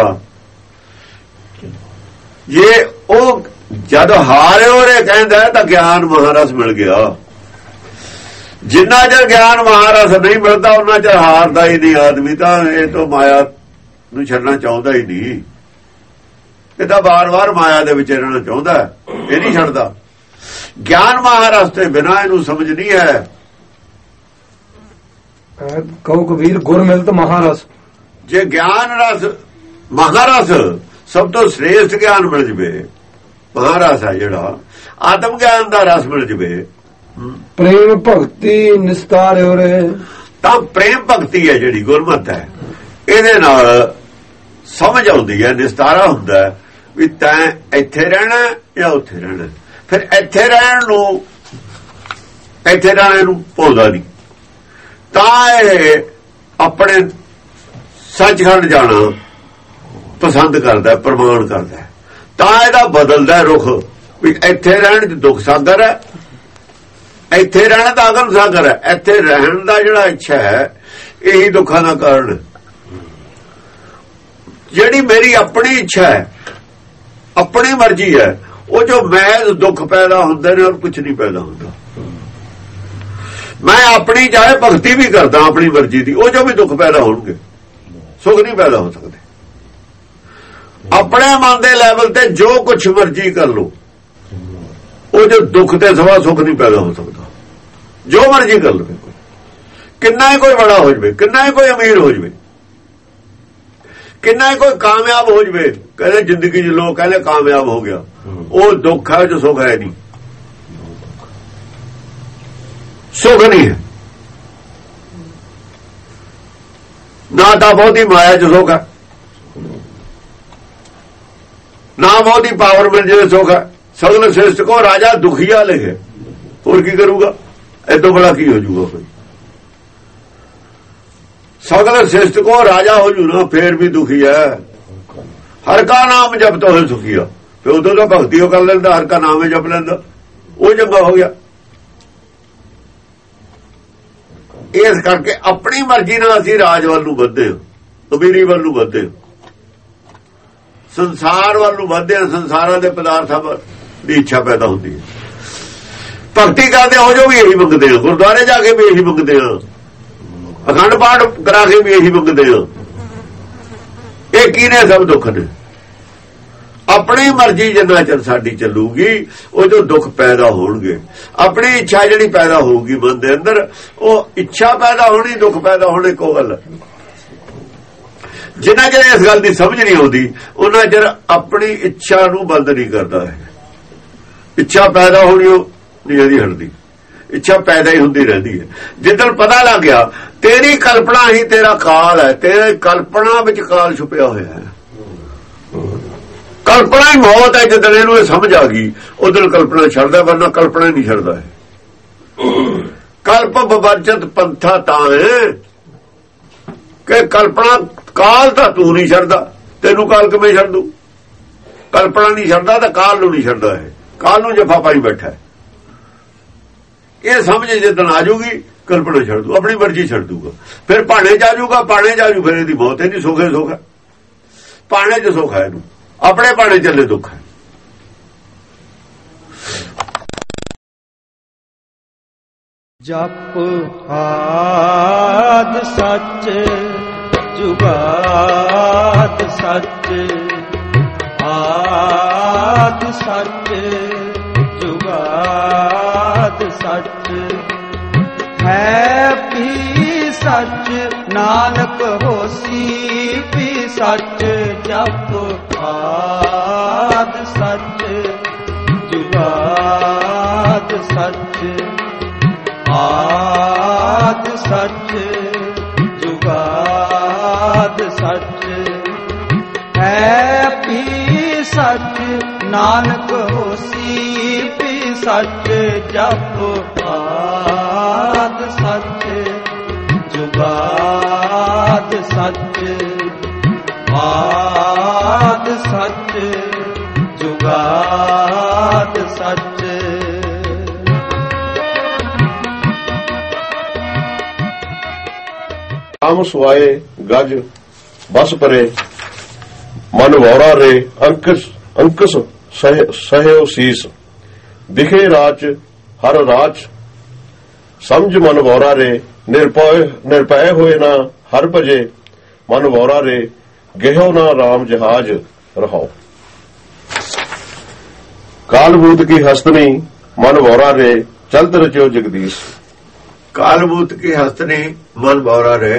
ਜੇ ਉਹ ਜਦ ਹਾਰੇ ਹੋਰੇ ਕਹਿੰਦਾ ਤਾਂ ਗਿਆਨ ਮਹਾਰਸ ਮਿਲ ਗਿਆ। ਜਿੰਨਾ ਚਿਰ ਗਿਆਨ ਮਹਾਰਸ ਨਹੀਂ ਮਿਲਦਾ ਉਹਨਾਂ ਚਿਰ ਹਾਰਦਾ ਹੀ ਨਹੀਂ ਆਦਮੀ। ਤਾਂ ਇਹ ਤੋਂ ਮਾਇਆ ਨੂੰ ਛੱਡਣਾ ਚਾਹੁੰਦਾ ਹੀ ਨਹੀਂ। ਇਹ ਤਾਂ ਵਾਰ-ਵਾਰ ਮਾਇਆ ਦੇ ਵਿੱਚ ਰਹਿਣਾ ਚਾਹੁੰਦਾ, ਇਹ ਨਹੀਂ ਛੱਡਦਾ। ਗਿਆਨ ਮਹਾਰਸ ਤੇ ਬਿਨਾਂ ਇਹਨੂੰ ਸਮਝ ਨਹੀਂ ਹੈ। ਕਹੋ ਕਬੀਰ ਗੁਰ ਮਿਲਤ ਮਹਾਰਸ। ਜੇ ਗਿਆਨ ਰਸ ਮਹਾਰਸ ਸਭ ਤੋਂ ਸ੍ਰੇਸ਼ਟ ਗਿਆਨ ਮਿਲ ਜਵੇ, ਮਹਾਰਸ ਹੈ ਜਿਹੜਾ ਆਤਮ ਗਿਆਨ ਦਾ ਰਸ ਮਿਲ ਜਵੇ, ਪ੍ਰੇਮ ਭਗਤੀ ਨਿਸਤਾਰੇ ਉਰੇ। ਤਾਂ ਪ੍ਰੇਮ ਭਗਤੀ ਹੈ ਜਿਹੜੀ ਗੁਰਮਤਿ ਹੈ, ਇਹਦੇ ਨਾਲ ਸਮਝ ਆਉਂਦੀ ਹੈ, ਨਿਸਤਾਰਾ ਹੁੰਦਾ ਵੀ ਤੈਂ ਇੱਥੇ ਰਹਿਣਾ ਜਾਂ ਉੱਥੇ ਰਹਿਣਾ। ਫਿਰ ਇੱਥੇ ਰਹਿਣ ਨੂੰ ਭੁੱਲਦਾ ਨਹੀਂ। ਤਾਂ ਇਹ ਆਪਣੇ ਸੱਚਖੰਡ ਜਾਣਾ ਪਸੰਦ ਕਰਦਾ, ਪ੍ਰਮਾਣ ਕਰਦਾ। ਤਾਂ ਇਹਦਾ ਬਦਲਦਾ ਰੁਖ ਵੀ ਇੱਥੇ ਰਹਿਣ 'ਚ ਦੁੱਖ ਸਾਗਰ ਹੈ, ਇੱਥੇ ਰਹਿਣਾ ਤਾਂ ਅਗਮ ਸਾਗਰ ਹੈ। ਇੱਥੇ ਰਹਿਣ ਦਾ ਜਿਹੜਾ ਇੱਛਾ ਹੈ ਇਹੀ ਦੁੱਖਾਂ ਦਾ ਕਾਰਨ। ਜਿਹੜੀ ਮੇਰੀ ਆਪਣੀ ਇੱਛਾ ਹੈ, ਆਪਣੀ ਮਰਜ਼ੀ ਹੈ, ਉਹ ਜੋ ਮੈਂ ਦੁੱਖ ਪੈਦਾ ਹੁੰਦੇ ਨੇ ਔਰ ਕੁਝ ਨਹੀਂ ਪੈਦਾ ਹੁੰਦਾ। ਮੈਂ ਆਪਣੀ ਚਾਹੇ ਭਗਤੀ ਵੀ ਕਰਦਾ ਆਪਣੀ ਮਰਜ਼ੀ ਦੀ, ਉਹ ਜੋ ਵੀ ਦੁੱਖ ਪੈਦਾ ਹੋਣਗੇ, ਸੁਖ ਨਹੀਂ ਪੈਦਾ ਹੋ ਸਕਦੇ। ਆਪਣੇ ਮਨ ਦੇ ਲੈਵਲ ਤੇ ਜੋ ਕੁਝ ਮਰਜ਼ੀ ਕਰ ਲੋ, ਉਹ ਜੋ ਦੁੱਖ ਤੇ ਸਵਾ ਸੁਖ ਨਹੀਂ ਪੈਦਾ ਹੋ ਸਕਦਾ। ਜੋ ਮਰਜ਼ੀ ਕਰ ਲਵੇ, ਕਿੰਨਾ ਹੀ ਕੋਈ ਬੜਾ ਹੋ ਜਵੇ, ਕਿੰਨਾ ਹੀ ਕੋਈ ਅਮੀਰ ਹੋ ਜਵੇ, ਕਿੰਨਾ ਹੀ ਕੋਈ ਕਾਮਯਾਬ ਹੋ ਜਵੇ। ਕਹਿੰਦੇ ਜ਼ਿੰਦਗੀ 'ਚ ਲੋਕ ਕਹਿੰਦੇ ਕਾਮਯਾਬ ਹੋ ਗਿਆ, ਉਹ ਦੁੱਖ ਹੈ ਜੋ ਸੁਖ ਹੈ ਨਹੀਂ। ਸੁਖ ਨਹੀਂ ਹੈ, ਨਾ ਤਾਂ ਬਹੁਤੀ ਮਾਇਆ 'ਚ ਸੁਖ ਹੈ, ਨਾ ਬਹੁਤੀ ਪਾਵਰ ਮਿਲ ਜਾਵੇ ਸੁਖ ਹੈ। ਸਗਲ ਸ੍ਰਿਸ਼ਟ ਕੋ ਰਾਜਾ ਦੁਖੀਆ ਲਿਖੇ, ਹੋਰ ਕੀ ਕਰੂਗਾ? ਏਦੋਂ ਬੜਾ ਕੀ ਹੋ ਜੂਗਾ ਕੋਈ? ਸਗਲ ਸ੍ਰਿਸ਼ਟ ਕੋ ਰਾਜਾ ਹੋ ਜੂ ਨਾ, ਫੇਰ ਵੀ ਦੁਖੀ ਹੈ। ਹਰ ਕਾ ਨਾਮ ਜਪਤੋ ਹੈ ਸੁਖੀਆ। ਫਿਰ ਉਦੋਂ ਤਾਂ ਭਗਤੀ ਉਹ ਕਰ ਲੈਂਦਾ, ਹਰ ਕਾ ਨਾਮ ਹੀ ਜਪ ਲੈਂਦਾ, ਉਹ ਚੰਗਾ ਹੋ ਗਿਆ। ਇਸ ਕਰਕੇ ਆਪਣੀ ਮਰਜ਼ੀ ਨਾਲ ਅਸੀਂ ਰਾਜ ਵੱਲ ਨੂੰ ਵਧਦੇ ਹਾਂ, ਅਮੀਰੀ ਵੱਲ ਨੂੰ ਵਧਦੇ ਹਾਂ, ਸੰਸਾਰ ਵੱਲ ਨੂੰ ਵਧਦੇ ਹਾਂ। ਸੰਸਾਰਾਂ ਦੇ ਪਦਾਰਥਾਂ ਦੀ ਇੱਛਾ ਪੈਦਾ ਹੁੰਦੀ ਹੈ। ਭਗਤੀ ਕਰਦੇ ਹੋ ਜੋ ਵੀ ਇਹੀ ਮੰਗਦੇ ਆ, ਗੁਰਦੁਆਰੇ ਜਾ ਕੇ ਵੀ ਇਹੀ ਮੰਗਦੇ ਆ, ਅਖੰਡ ਪਾਠ ਕਰਾ ਕੇ ਵੀ ਇਹੀ ਮੰਗਦੇ ਆ। ਇਹ ਕੀ ਨੇ? ਸਭ ਦੁੱਖ ਨੇ। ਆਪਣੀ ਮਰਜ਼ੀ ਜਿੰਨਾ ਚਿਰ ਸਾਡੀ ਚੱਲੂਗੀ, ਉਹ ਜੋ ਦੁੱਖ ਪੈਦਾ ਹੋਣਗੇ, ਆਪਣੀ ਇੱਛਾ ਜਿਹੜੀ ਪੈਦਾ ਹੋਊਗੀ ਮਨ ਦੇ ਅੰਦਰ, ਉਹ ਇੱਛਾ ਪੈਦਾ ਹੋਣੀ, ਦੁੱਖ ਪੈਦਾ ਹੋਣੇ, ਇੱਕੋ ਗੱਲ। ਜਿੰਨਾ ਚਿਰ ਇਸ ਗੱਲ ਦੀ ਸਮਝ ਨਹੀਂ ਆਉਂਦੀ ਉਹਨਾਂ ਚਿਰ ਆਪਣੀ ਇੱਛਾ ਨੂੰ ਬੰਦ ਨਹੀਂ ਕਰਦਾ ਹੈ। ਇੱਛਾ ਪੈਦਾ ਹੋਣੀ ਉਹ ਨਹੀਂ ਇਹਦੀ ਹਟਦੀ, ਇੱਛਾ ਪੈਦਾ ਹੀ ਹੁੰਦੀ ਰਹਿੰਦੀ ਹੈ। ਜਿੱਦਣ ਪਤਾ ਲੱਗ ਗਿਆ ਤੇਰੀ ਕਲਪਨਾ ਹੀ ਤੇਰਾ ਕਾਲ ਹੈ, ਤੇਰੇ ਕਲਪਨਾ ਵਿੱਚ ਕਾਲ ਛੁਪਿਆ ਹੋਇਆ ਹੈ, ਕਲਪਨਾ ਹੀ ਮੌਤ ਹੈ। ਜਦੋਂ ਇਹਨੂੰ ਇਹ ਸਮਝ ਆ ਗਈ ਉਦੋਂ ਕਲਪਨਾ ਛੱਡਦਾ, ਵਰਨਾ ਕਲਪਨਾ ਹੀ ਨਹੀਂ ਛੱਡਦਾ ਹੈ। ਕਲਪ ਬਵਰਜਤ ਪੰਥਾ ਤਾਂ ਹੈ ਕਿ ਕਲਪਨਾ ਕਾਲ ਤਾਂ ਤੂੰ ਨਹੀਂ ਛੱਡਦਾ, ਤੈਨੂੰ ਕਾਲ ਕਿਵੇਂ ਛੱਡ ਦੂ? ਕਲਪਨਾ ਨਹੀਂ ਛੱਡਦਾ ਤਾਂ ਕਾਲ ਨੂੰ ਨਹੀਂ ਛੱਡਦਾ ਹੈ, ਕਾਲ ਨੂੰ ਜਫਾ ਪਾਈ ਬੈਠਾ ਹੈ। ਇਹ ਸਮਝ ਜਦੋਂ ਆ ਜਾਊਗੀ ਕਲਪਨਾ ਛੱਡ ਦੂ, ਆਪਣੀ ਮਰਜ਼ੀ ਛੱਡ ਦੂਗਾ, ਫਿਰ ਭਾਣੇ ਚ ਆ ਜਾਊਗਾ, ਭਾਣੇ ਚ ਆ ਜੂ ਫਿਰ ਇਹਦੀ ਬਹੁਤ ਹੀ ਨਹੀਂ ਸੁਖੇ ਸੁਖ ਹੈ, ਭਾਣੇ ਚ ਸੁਖ ਹੈ, ਇਹਨੂੰ ਆਪਣੇ ਭਾਣੇ ਚੱਲੇ ਦੁੱਖ ਹੈ। ਜਪ ਆਦ ਸੱਚ ਜੁਗਾਦ ਸੱਚ, ਆਦ ਸੱਚ ਜੁਗਾਦ ਸੱਚ, ਹੈ ਵੀ ਸੱਚ ਨਾਨਕ ਹੋਸੀ ਵੀ ਸੱਚ। ਜਪ ਆਦ ਸੱਚ ਜੁਗਾਦ ਸੱਚ, ਆਦ ਸੱਚ ਜੁਗਾਦ ਸੱਚ, ਹੈ ਵੀ ਸੱਚ ਨਾਨਕ ਹੋਸੀ ਵੀ ਸੱਚ। ਜਪ ਆਦ ਸੱਚ ਜੁਗਾਦ ਸੱਚ, ਆਦ ਸੱਚ ਜੁਗਾਦ ਸੱਚ। ਰਾਮ ਸੁਆਏ ਗਜ ਬਸ ਪਰੇ, ਮਨ ਵੌਰਾ ਰੇ ਅੰਕਸ ਸਹਿਓ ਸੀਸ। ਦਿਖੇ ਰਾਚ ਹਰ ਰਾਚ ਸਮਝ ਮਨ ਵੌਰਾ ਰੇ, ਨਿਰਪੈ ਹੋਏ ਨਾ ਹਰ ਭਜੇ। ਮਨ ਵੌਰਾ ਰੇ ਗਹਿਓ ਨਾ ਰਾਮ ਜਹਾਜ ਰਹਾਓ। ਕਾਲਬੂਤ ਕੀ ਹਸਤਨੀ ਮਨ ਵੌਰਾ ਰੇ, ਚਲਤ ਰਚਿਓ ਜਗਦੀਸ਼। ਕਾਲਬੂਤ ਕੀ ਹਸਤਨੀ ਮਨ ਵੌਰਾ ਰੇ,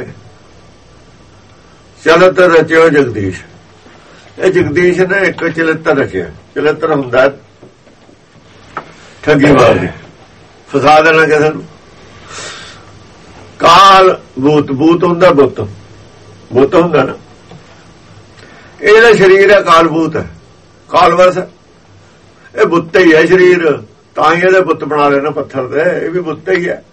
ਚਲਤ ਰਚਿਓ ਜਗਦੀਸ਼। ਇਹ ਜਗਦੀਸ਼ ਨੇ ਇੱਕ ਚਲਿੱਤਰ ਰਚਿਆ। ਚਲਿੱਤਰ ਹੁੰਦਾ ਠੱਗੀ ਮਾਰਦੀ, ਫਸਾ ਦੇਣਾ ਕਿਸੇ ਨੂੰ। ਕਾਲ ਬੂਤ, ਬੂਤ ਹੁੰਦਾ ਬੁੱਤ, ਬੁੱਤ ਹੁੰਦਾ ਨਾ, ਇਹਦਾ ਸਰੀਰ ਹੈ ਕਾਲਬੂਤ ਹੈ, ਕਾਲਵਸ ਹੈ, ਇਹ ਬੁੱਤ ਹੀ ਹੈ ਸਰੀਰ, ਤਾਂ ਹੀ ਇਹਦੇ ਬੁੱਤ ਬਣਾ ਲੈਣਾ ਪੱਥਰ ਦੇ, ਇਹ ਵੀ ਬੁੱਤ ਹੀ ਹੈ,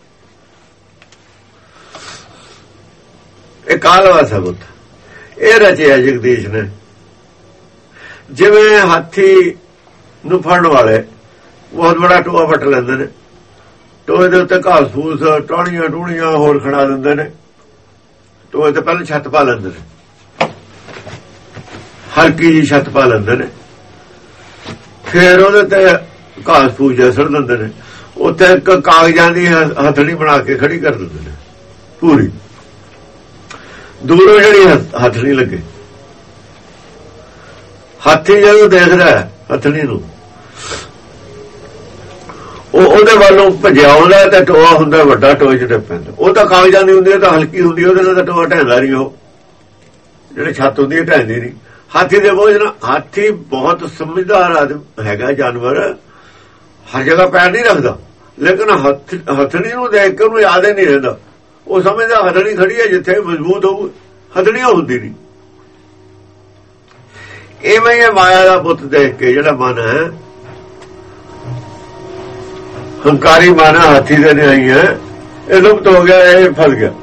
ਇਹ ਕਾਲਵਸ ਹੈ ਬੁੱਤ। ਇਹ ਰਚਿਆ ਜਗਦੀਸ਼ ਨੇ। ਜਿਵੇਂ ਹਾਥੀ ਨੂੰ ਫੜਨ ਵਾਲੇ ਬਹੁਤ ਬੜਾ ਟੋਆ ਵੱਟ ਲੈਂਦੇ ਨੇ, ਟੋਏ ਦੇ ਉੱਤੇ ਘਾਸ ਫੂਸ ਟਾਹਣੀਆਂ ਟੂਣੀਆਂ ਹੋਰ ਖੜਾ ਦਿੰਦੇ ਨੇ, ਟੋਏ ਤੇ ਪਹਿਲਾਂ ਛੱਤ ਪਾ ਲੈਂਦੇ ਨੇ, ਹਲਕੀ ਜੀ ਛੱਤ ਪਾ ਲੈਂਦੇ ਨੇ, ਫਿਰ ਉਹਦੇ ਤੇ ਘਾਸ ਫੂਸ ਜਸੜ ਦਿੰਦੇ ਨੇ, ਉੱਥੇ ਇੱਕ ਕਾਗਜ਼ਾਂ ਦੀ ਹਥੜੀ ਬਣਾ ਕੇ ਖੜੀ ਕਰ ਦਿੰਦੇ ਨੇ ਪੂਰੀ, ਦੂਰੋਂ ਜਿਹੜੀ ਹੱਥ ਨਹੀਂ ਲੱਗੇ। ਹਾਥੀ ਜਦੋਂ ਦੇਖਦਾ ਹੱਥੜੀ ਨੂੰ, ਉਹਦੇ ਵੱਲੋਂ ਭੱਜਿਆ ਆਉਂਦਾ ਤਾਂ ਟੋਆ ਹੁੰਦਾ ਵੱਡਾ, ਟੋਏ ਚ ਡਿੱਗ ਪੈਂਦਾ। ਉਹ ਤਾਂ ਕਾਗਜ਼ਾਂ ਦੀ ਹੁੰਦੀ ਹੈ, ਤਾਂ ਹਲਕੀ ਹੁੰਦੀ, ਉਹਦੇ ਨਾਲ ਤਾਂ ਟੋਆ ਢਹਿੰਦਾ ਨਹੀਂ। ਉਹ ਜਿਹੜੇ ਛੱਤ ਹੁੰਦੀ ਹੈ ਢਹਿੰਦੀ ਨਹੀਂ। ਹਾਥੀ ਦੇ ਬੋਝ ਨਾਲ, ਹਾਥੀ ਬਹੁਤ ਸਮਝਦਾਰ ਆਦਮੀ ਹੈਗਾ, ਜਾਨਵਰ ਹਰ ਜਗ੍ਹਾ ਪੈਰ ਨਹੀਂ ਰੱਖਦਾ, ਲੇਕਿਨ ਹਥੜੀ ਨੂੰ ਦੇਖ ਕੇ ਉਹਨੂੰ ਯਾਦ ਹੀ ਨਹੀਂ ਰਹਿੰਦਾ। ਉਹ ਸਮਝਦਾ ਹਥੜੀ ਖੜੀ ਹੈ ਜਿੱਥੇ ਮਜ਼ਬੂਤ ਹੋਊ, ਹਥੜੀਆਂ ਹੁੰਦੀ ਨਹੀਂ। ਇਵੇਂ ਇਹ ਮਾਇਆ ਦਾ ਬੁੱਤ ਦੇਖ ਕੇ ਜਿਹੜਾ ਮਨ ਹੈ, ਹੰਕਾਰੀ ਮਨ ਹਾਥੀ ਦੇ ਨਹੀਂ ਹੈ, ਇਹ ਲੁਪਤ ਹੋ ਗਿਆ, ਇਹ ਫਸ ਗਿਆ,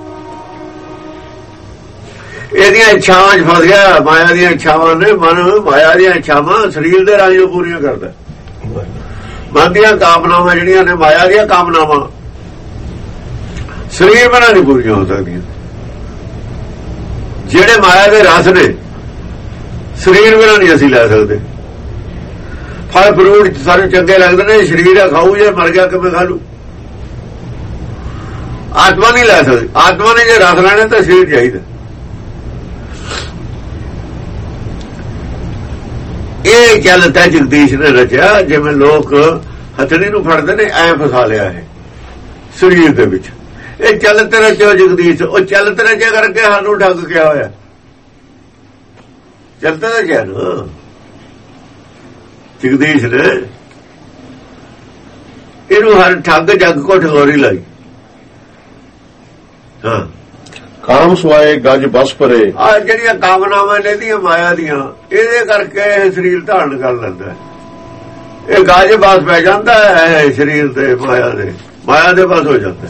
ਇਹਦੀਆਂ ਇੱਛਾਵਾਂ 'ਚ ਫਸ ਗਿਆ। ਮਾਇਆ ਦੀਆਂ ਇੱਛਾਵਾਂ ਨੇ, ਮਨ ਮਾਇਆ ਦੀਆਂ ਇੱਛਾਵਾਂ ਸਰੀਰ ਦੇ ਰਾਹੀਂ ਪੂਰੀਆਂ ਕਰਦਾ। ਮਨ ਦੀਆਂ ਕਾਮਨਾਵਾਂ ਜਿਹੜੀਆਂ ਨੇ, ਮਾਇਆ ਦੀਆਂ ਕਾਮਨਾਵਾਂ ਸਰੀਰ ਬਿਨਾਂ ਨਹੀਂ ਪੂਰੀਆਂ ਹੋ ਸਕਦੀਆਂ। ਜਿਹੜੇ ਮਾਇਆ ਦੇ ਰਸ ਨੇ ਸਰੀਰ ਬਿਨਾਂ ਨਹੀਂ ਅਸੀਂ ਲੈ ਸਕਦੇ। ਫਲ ਫਰੂਟ ਸਾਰੇ ਚੰਗੇ ਲੱਗਦੇ ਨੇ, ਸਰੀਰ ਆ ਖਾਊ, ਜੇ ਮਰ ਗਿਆ ਕਿਵੇਂ ਖਾ ਲੂ? ਆਤਮਾ ਨਹੀਂ ਲੈ ਸਕਦੀ। ਆਤਮਾ ਨੇ ਜੇ ਰਸ ਲੈਣੇ ਤਾਂ ਸਰੀਰ ਚਾਹੀਦਾ। ਇਹ ਗੱਲ ਤਾਂ ਜਗਦੀਸ਼ ਨੇ ਰਚਿਆ। ਜਿਵੇਂ ਲੋਕ ਹਥੜੀ ਨੂੰ ਫੜਦੇ ਨੇ, ਐ ਫਸਾ ਲਿਆ ਹੈ ਸਰੀਰ ਦੇ ਵਿੱਚ। ਇਹ ਚੱਲ ਤੇ ਰਚਿਆ ਜਗਦੀਸ਼, ਉਹ ਚੱਲ ਤੇ ਰਚਿਆ ਕਰਕੇ ਸਾਨੂੰ ਠੱਗ ਗਿਆ ਹੋਇਆ। ਜਲਤਾ ਦਾ ਗਿਆਨ ਜਗਦੀਸ਼ ਨੇ ਇਹਨੂੰ ਹਰ ਠੱਗ ਜੱਗ ਕੋ ਠਗੋਰੀ ਲਾਈ। ਹਾਂ ਕਾਮ ਸਵਾਏ ਗੱਜ ਬਸ ਪਰੇ। ਆ ਜਿਹੜੀਆਂ ਕਾਮਨਾਵਾਂ ਨੇ ਦੀਆਂ ਮਾਇਆ ਦੀਆਂ, ਇਹਦੇ ਕਰਕੇ ਇਹ ਸਰੀਰ ਧਾਰਨ ਕਰ ਲੈਂਦਾ। ਇਹ ਗੱਜ ਬਸ ਪੈ ਜਾਂਦਾ ਹੈ ਸਰੀਰ ਤੇ, ਮਾਇਆ ਦੇ ਬਸ ਹੋ ਜਾਂਦਾ।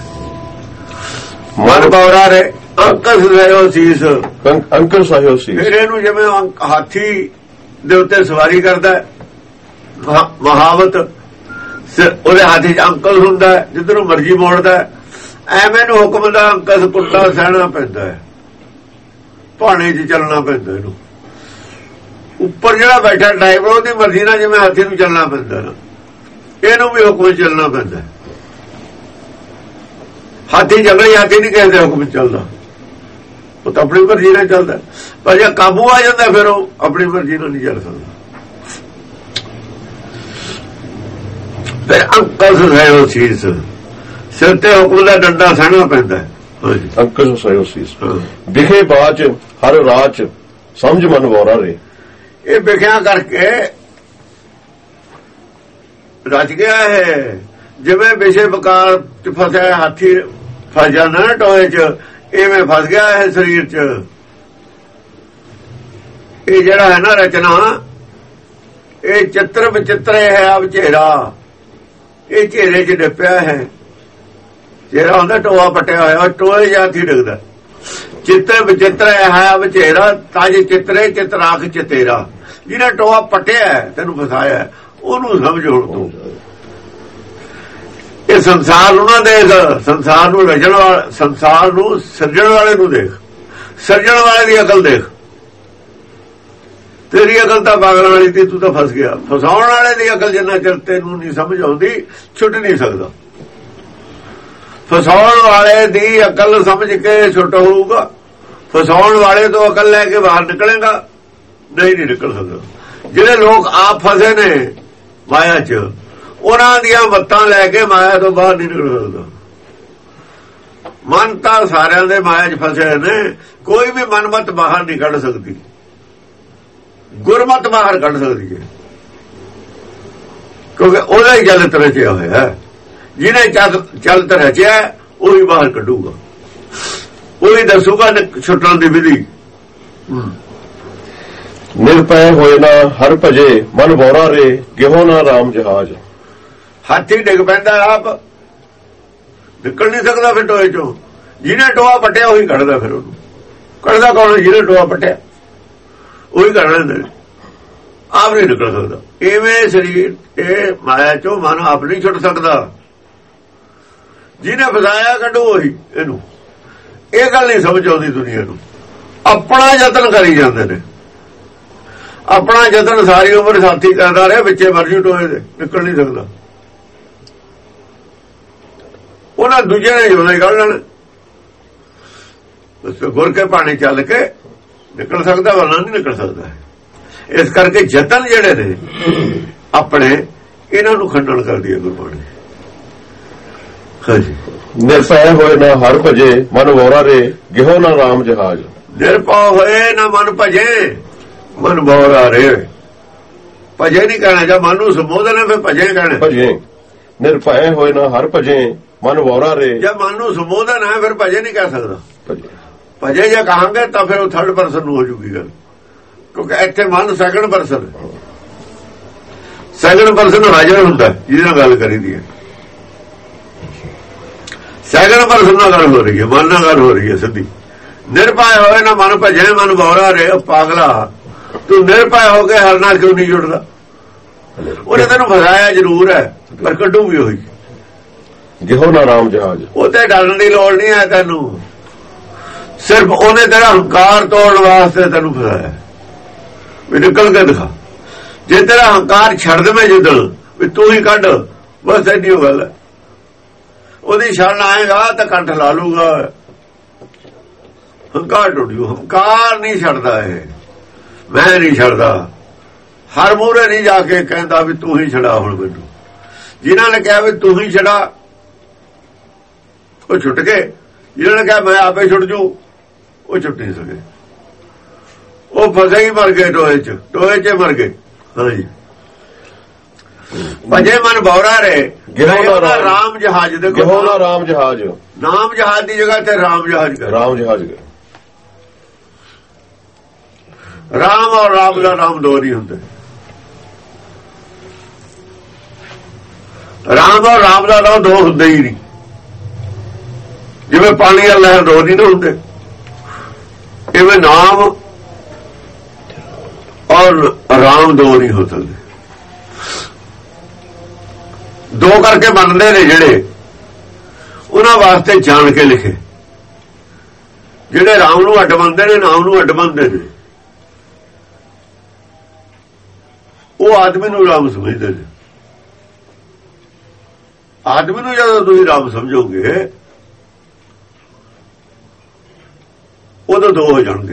ਮਨ ਬੌਰਾ ਰੇ ਅੰਕਸ ਰਹਿਓ ਸੀਸ, ਅੰਕਸ ਸਹਿਓ ਸੀਸ। ਫਿਰ ਇਹਨੂੰ ਜਿਵੇਂ ਹਾਥੀ ਦੇ ਉੱਤੇ ਸਵਾਰੀ ਕਰਦਾ ਮਹਾਵਤ, ਉਹਦੇ ਹੱਥ 'ਚ ਅੰਕਲ ਹੁੰਦਾ, ਜਿੱਧਰੋਂ ਮਰਜ਼ੀ ਮੋੜਦਾ। ਐਵੇਂ ਨੂੰ ਹੁਕਮ ਦਾ ਅੰਕਸ ਪੁੱਟਾ ਸਹਿਣਾ ਪੈਂਦਾ ਹੈ, ਭਾਣੇ 'ਚ ਚੱਲਣਾ ਪੈਂਦਾ। ਇਹਨੂੰ ਉੱਪਰ ਜਿਹੜਾ ਬੈਠਾ ਡਰਾਈਵਰ, ਉਹਦੀ ਮਰਜ਼ੀ ਨਾਲ ਜਿਵੇਂ ਹਾਥੀ ਨੂੰ ਚੱਲਣਾ ਪੈਂਦਾ ਨਾ, ਇਹਨੂੰ ਵੀ ਹੁਕਮ ਚੱਲਣਾ ਪੈਂਦਾ। ਹਾਥੀ ਜੰਗਲੀ ਹਾਥੀ ਨਹੀਂ ਕਹਿੰਦੇ ਹੁਕਮ ਚੱਲਦਾ, ਉਹ ਤਾਂ ਆਪਣੀ ਮਰਜ਼ੀ ਨਾਲ ਚੱਲਦਾ। ਪਰ ਜੇ ਕਾਬੂ ਆ ਜਾਂਦਾ ਫਿਰ ਉਹ ਆਪਣੀ ਮਰਜ਼ੀ ਨਾਲ ਨਹੀਂ ਚੱਲ ਸਕਦਾ। ਫਿਰ ਅੰਕਸ ਹੈ ਉਹ ਚੀਜ਼, ਸਿਰ ਤੇ ਹੁਕਮ ਦਾ ਡੰਡਾ ਸਹਿਣਾ ਪੈਂਦਾ। ਅੰਕਸ ਸਹਿਓ ਸੀਸ। ਵਿਖੇ ਬਾਚ ਹਰ ਰਾਚ ਸਮਝ ਮਨ ਵੋਰਾ ਰੇ। ਇਹ ਵਿਖਿਆ ਕਰਕੇ ਰਚ ਗਿਆ ਹੈ। ਜਿਵੇਂ ਵਿਸ਼ੇ ਵਿਕਾਰ ਚ ਫਸਿਆ ਹਾਥੀ ਫਸ ਜਾਂਦਾ ਨਾ ਟੋਏ ਚ, ਇਵੇਂ ਫਸ ਗਿਆ ਹੈ ਸਰੀਰ ਚ। ਇਹ ਜਿਹੜਾ ਹੈ ਨਾ ਰਚਨਾ, ਇਹ ਚਿੱਤਰ ਵਿਚਿੱਤਰੇ ਹੈ ਆ ਵਿਚੇਰਾ। ਇਹ ਚਿਹਰੇ ਚ ਡਿੱਪਿਆ ਹੈ। ਚਿਹਰਾ ਹੁੰਦਾ ਟੋਆ ਪੱਟਿਆ ਹੋਇਆ, ਟੋਏ ਜਾਤੀ ਡਿੱਗਦਾ। ਚਿੱਤਰ ਵਿਚਿੱਤਰ ਹੈ ਵਿਚੇਰਾ, ਤਾਜ ਚਿੱਤਰੇ ਚਿਤਰਾਖ ਚਤੇਰਾ। ਜਿਹਨੇ ਟੋਆ ਪੱਟਿਆ ਤੈਨੂੰ ਫਸਾਇਆ, ਉਹਨੂੰ ਸਮਝ ਹੁਣ ਤੂੰ। ਇਹ ਸੰਸਾਰ ਨੂੰ ਨਾ ਦੇਖ, ਸੰਸਾਰ ਨੂੰ ਰਚਣ ਵਾਲਾ, ਸੰਸਾਰ ਨੂੰ ਸਿਰਜਣ ਵਾਲੇ ਨੂੰ ਦੇਖ, ਸਿਰਜਣ ਵਾਲੇ ਦੀ ਅਕਲ ਦੇਖ। ਤੇਰੀ ਅਕਲ ਤਾਂ ਪਾਗਲਾਂ ਵਾਲੀ ਤੀ, ਤੂੰ ਤਾਂ ਫਸ ਗਿਆ। ਫਸਾਉਣ ਵਾਲੇ ਦੀ ਅਕਲ ਜਿੰਨਾ ਚਿਰ ਤੈਨੂੰ ਨਹੀਂ ਸਮਝ ਆਉਂਦੀ, ਛੁੱਟ ਨਹੀਂ ਸਕਦਾ। ਫਸਾਉਣ ਵਾਲੇ ਦੀ ਅਕਲ ਸਮਝ ਕੇ ਛੁੱਟ ਹੋਊਗਾ। ਫਸਾਉਣ ਵਾਲੇ ਤੋਂ ਅਕਲ ਲੈ ਕੇ ਬਾਹਰ ਨਿਕਲੇਗਾ, ਨਹੀਂ ਨਿਕਲ ਸਕਦਾ। ਜਿਹੜੇ ਲੋਕ ਆਪ ਫਸੇ ਨੇ ਮਾਇਆ 'ਚ, ਉਹਨਾਂ ਦੀਆਂ ਮੱਤਾਂ ਲੈ ਕੇ ਮਾਇਆ ਤੋਂ ਬਾਹਰ ਨਹੀਂ ਨਿਕਲ ਸਕਦਾ। ਮਨ ਤਾਂ ਸਾਰਿਆਂ ਦੇ ਮਾਇਆ 'ਚ ਫਸੇ ਨੇ, ਕੋਈ ਵੀ ਮਨਮਤ ਬਾਹਰ ਨਹੀਂ ਕੱਢ ਸਕਦੀ, ਗੁਰਮਤ ਬਾਹਰ ਕੱਢ ਸਕਦੀ ਹੈ। ਕਿਉਂਕਿ ਉਹਦਾ ਹੀ ਜਲਤ ਰਚਿਆ ਹੋਇਆ। ਜਿਹਨੇ ਚਲਤ ਰਚਿਆ ਉਹੀ ਬਾਹਰ ਕੱਢੂਗਾ, ਉਹੀ ਦੱਸੂਗਾ ਛੁੱਟਣ ਦੀ ਵਿਧੀ। ਨਿਰਪੈ ਹੋਏ ਨਾ ਹਰ ਭਜੇ ਮਨ ਵੋਰਾ ਰੇ, ਗਿਹੋ ਨਾ ਰਾਮ ਜਹਾਜ। ਹਾਥੀ ਡਿੱਗ ਪੈਂਦਾ, ਆਪ ਨਿਕਲ ਨਹੀਂ ਸਕਦਾ ਫਿਰ ਟੋਏ ਚੋਂ। ਜਿਹਨੇ ਟੋਆ ਪੱਟਿਆ ਉਹੀ ਕੱਢਦਾ। ਫਿਰ ਉਹਨੂੰ ਕੱਢਦਾ ਕੌਣ? ਜਿਹਨੇ ਟੋਆ ਪੱਟਿਆ ਉਹੀ ਕੱਢ ਲੈਂਦਾ, ਆਪ ਨਹੀਂ ਨਿਕਲ ਸਕਦਾ। ਇਵੇਂ ਸਰੀਰ, ਇਹ ਮਾਇਆ ਚੋਂ ਮਨ ਆਪ ਨਹੀਂ ਛੁੱਟ ਸਕਦਾ। ਜਿਹਨੇ ਫਸਾਇਆ ਕੱਢੂ ਉਹੀ ਇਹਨੂੰ। ਇਹ ਗੱਲ ਨਹੀਂ ਸਮਝ ਆਉਂਦੀ ਦੁਨੀਆ ਨੂੰ। ਆਪਣਾ ਯਤਨ ਕਰੀ ਜਾਂਦੇ ਨੇ, ਆਪਣਾ ਯਤਨ ਸਾਰੀ ਉਮਰ ਸਾਥੀ ਕਰਦਾ ਰਿਹਾ, ਵਿੱਚੇ ਮਰਜੀ ਟੋਏ ਦੇ ਨਿਕਲ ਨਹੀਂ ਸਕਦਾ। ਉਹਨਾਂ ਦੂਜੇ ਨੇ ਜਿਉਂਦੇ ਕੱਢ ਲੈਣਾ। ਗੁਰ ਕੇ ਪਾਣੀ ਚੱਲ ਕੇ ਨਿਕਲ ਸਕਦਾ, ਵਰਨਾ ਨਹੀਂ ਨਿਕਲ ਸਕਦਾ। ਇਸ ਕਰਕੇ ਯਤਨ ਜਿਹੜੇ ਨੇ ਆਪਣੇ, ਇਹਨਾਂ ਨੂੰ ਖੰਡਨ ਕਰਦੀ ਹੈ ਗੁਰਬਾਣੀ। ਹਾਂਜੀ, ਨਿਰਪੈ ਹੋਏ ਨਾ ਹਰ ਭਜੇ ਮਨ ਵੋਰਾ ਰੇ, ਗਿਹੋ ਨਾ ਰਾਮ ਜਹਾਜ। ਨਿਰਪੈ ਹੋਏ ਨਾ ਮਨ ਭਜੇ, ਮਨ ਵੋਰਾ ਰੇ। ਭਜੇ ਨਹੀਂ ਕਹਿਣਾ, ਜਦ ਮਨ ਨੂੰ ਸੰਬੋਧਨ ਹੈ ਫਿਰ ਭਜੇ ਕਹਿਣਾ। ਭਜੇ ਨਿਰਪੈ ਹੋਏ ਨਾ ਹਰ ਭਜੇ ਮਨ ਵੋਰਾ ਰੇ। ਜਦ ਮਨ ਨੂੰ ਸੰਬੋਧਨ ਹੈ ਫਿਰ ਭਜੇ ਨਹੀਂ ਕਹਿ ਸਕਦਾ। ਭਜੇ ਜੇ ਕਹਾਂਗੇ ਤਾਂ ਫਿਰ ਉਹ ਥਰਡ ਪਰਸਨ ਨੂੰ ਹੋ ਜੂਗੀ ਗੱਲ, ਕਿਉਂਕਿ ਇੱਥੇ ਮਨ ਸੈਕੰਡ ਪਰਸਨ, ਸੈਕੰਡ ਪਰਸਨ ਹਾਜ਼ਰ ਹੁੰਦਾ ਜਿਹਦੇ ਨਾਲ ਗੱਲ ਕਰੀਦੀ ਹੈ। ਸੈਕੰਡ ਪਰਸਨ ਨਾਲ ਗੱਲ ਹੋ ਰਹੀ ਹੈ, ਮਨ ਨਾਲ ਗੱਲ ਹੋ ਰਹੀ ਹੈ ਸਿੱਧੀ। ਨਿਰਭੈ ਹੋਏ ਨਾ ਮਨ ਭਜੇ ਮਨ ਵੋਰਾ ਰੇ। ਪਾਗਲਾ, ਤੂੰ ਨਿਰਭੈ ਹੋ ਕੇ ਹਰ ਨਾਲ ਕਿਉਂ ਨਹੀਂ ਜੁੜਦਾ? ਉਹਨੇ ਤੈਨੂੰ ਫਸਾਇਆ ਜ਼ਰੂਰ ਹੈ, ਪਰ ਕੱਢੂ ਵੀ ਹੋਈ। ਗਿਹੋ ਨਾ ਰਾਮ ਜਹਾਜ। ਉਹ ਤੇ ਡਰਨ ਦੀ ਲੋੜ ਨਹੀਂ ਹੈ ਤੈਨੂੰ, ਸਿਰਫ ਉਹਨੇ ਤੇਰਾ ਹੰਕਾਰ ਤੋੜਨ ਵਾਸਤੇ ਤੈਨੂੰ ਫਸਾਇਆ ਵੀ ਨਿਕਲ ਕੇ ਦਿਖਾ। ਜੇ ਤੇਰਾ ਹੰਕਾਰ ਛੱਡ ਦੇਵੇਂ ਜਿੱਦਣ ਵੀ ਤੂੰ ਹੀ ਕੱਢ, ਬਸ ਐਡੀ ਉਹ ਗੱਲ ਹੈ। ਉਹਦੀ ਸ਼ਰਨ ਆਏਗਾ ਤਾਂ ਕੰਠ ਲਾ ਲੂਗਾ, ਹੰਕਾਰ ਟੁੱਟ ਜੂ। ਹੰਕਾਰ ਨਹੀਂ ਛੱਡਦਾ, ਇਹ ਮੈਂ ਨਹੀਂ ਛੱਡਦਾ। ਹਰ ਮੂਹਰੇ ਨਹੀਂ ਜਾ ਕੇ ਕਹਿੰਦਾ ਵੀ ਤੂੰ ਹੀ ਛੜਾ ਹੁਣ ਮੈਨੂੰ। ਜਿਨ੍ਹਾਂ ਨੇ ਕਿਹਾ ਵੀ ਤੂੰ ਹੀ ਛੜਾ, ਉਹ ਛੁੱਟ ਗਏ। ਜਿਹਨਾਂ ਨੇ ਕਿਹਾ ਮੈਂ ਆਪੇ ਛੁੱਟ ਜੂ, ਉਹ ਛੁੱਟ ਨਹੀਂ ਸਕੇ। ਉਹ ਫਸੇ ਹੀ ਮਰ ਗਏ ਟੋਏ 'ਚ ਮਰ ਗਏ। ਹਾਂਜੀ, ਭਜੇ ਮਨ ਬੌਰਾ ਰੇ ਗਿਰੋਨਾ ਰਾਮ ਜਹਾਜ਼ ਦੇ ਗਿਰੋਨਾ ਰਾਮ ਜਹਾਜ਼, ਨਾਮ ਜਹਾਜ਼ ਦੀ ਜਗ੍ਹਾ ਤੇ ਰਾਮ ਜਹਾਜ਼ ਗਏ। ਰਾਮ ਜਹਾਜ਼ ਗਏ। ਰਾਮ ਔਰ ਰਾਮ ਦਾ ਨਾਮ ਦੋ ਨਹੀਂ ਹੁੰਦੇ। ਰਾਮ ਔਰ ਰਾਮ ਦਾ ਨਾਮ ਦੋ ਹੁੰਦੇ ਹੀ ਨਹੀਂ। ਜਿਵੇਂ ਪਾਣੀ ਵਾਲਾ ਲਹਿਰ ਦੋ ਨਹੀਂ ਹੁੰਦੇ, ਇਵੇਂ ਨਾਮ ਔਰ ਰਾਮ ਦੋ ਨਹੀਂ ਹੋ ਸਕਦੇ। ਦੋ ਕਰਕੇ ਮੰਨਦੇ ਨੇ ਜਿਹੜੇ, ਉਹਨਾਂ ਵਾਸਤੇ ਜਾਣ ਕੇ ਲਿਖੇ। ਜਿਹੜੇ ਰਾਮ ਨੂੰ ਅੱਡ ਮੰਨਦੇ ਨੇ, ਨਾਮ ਨੂੰ ਅੱਡ ਮੰਨਦੇ ਨੇ, ਉਹ ਆਦਮੀ ਨੂੰ ਰਾਮ ਸਮਝਦੇ ਨੇ। ਆਦਮੀ ਨੂੰ ਜਦੋਂ ਤੁਸੀਂ ਰਾਮ ਸਮਝੋਗੇ, ਉਦੋਂ ਦੋ ਹੋ ਜਾਣਗੇ।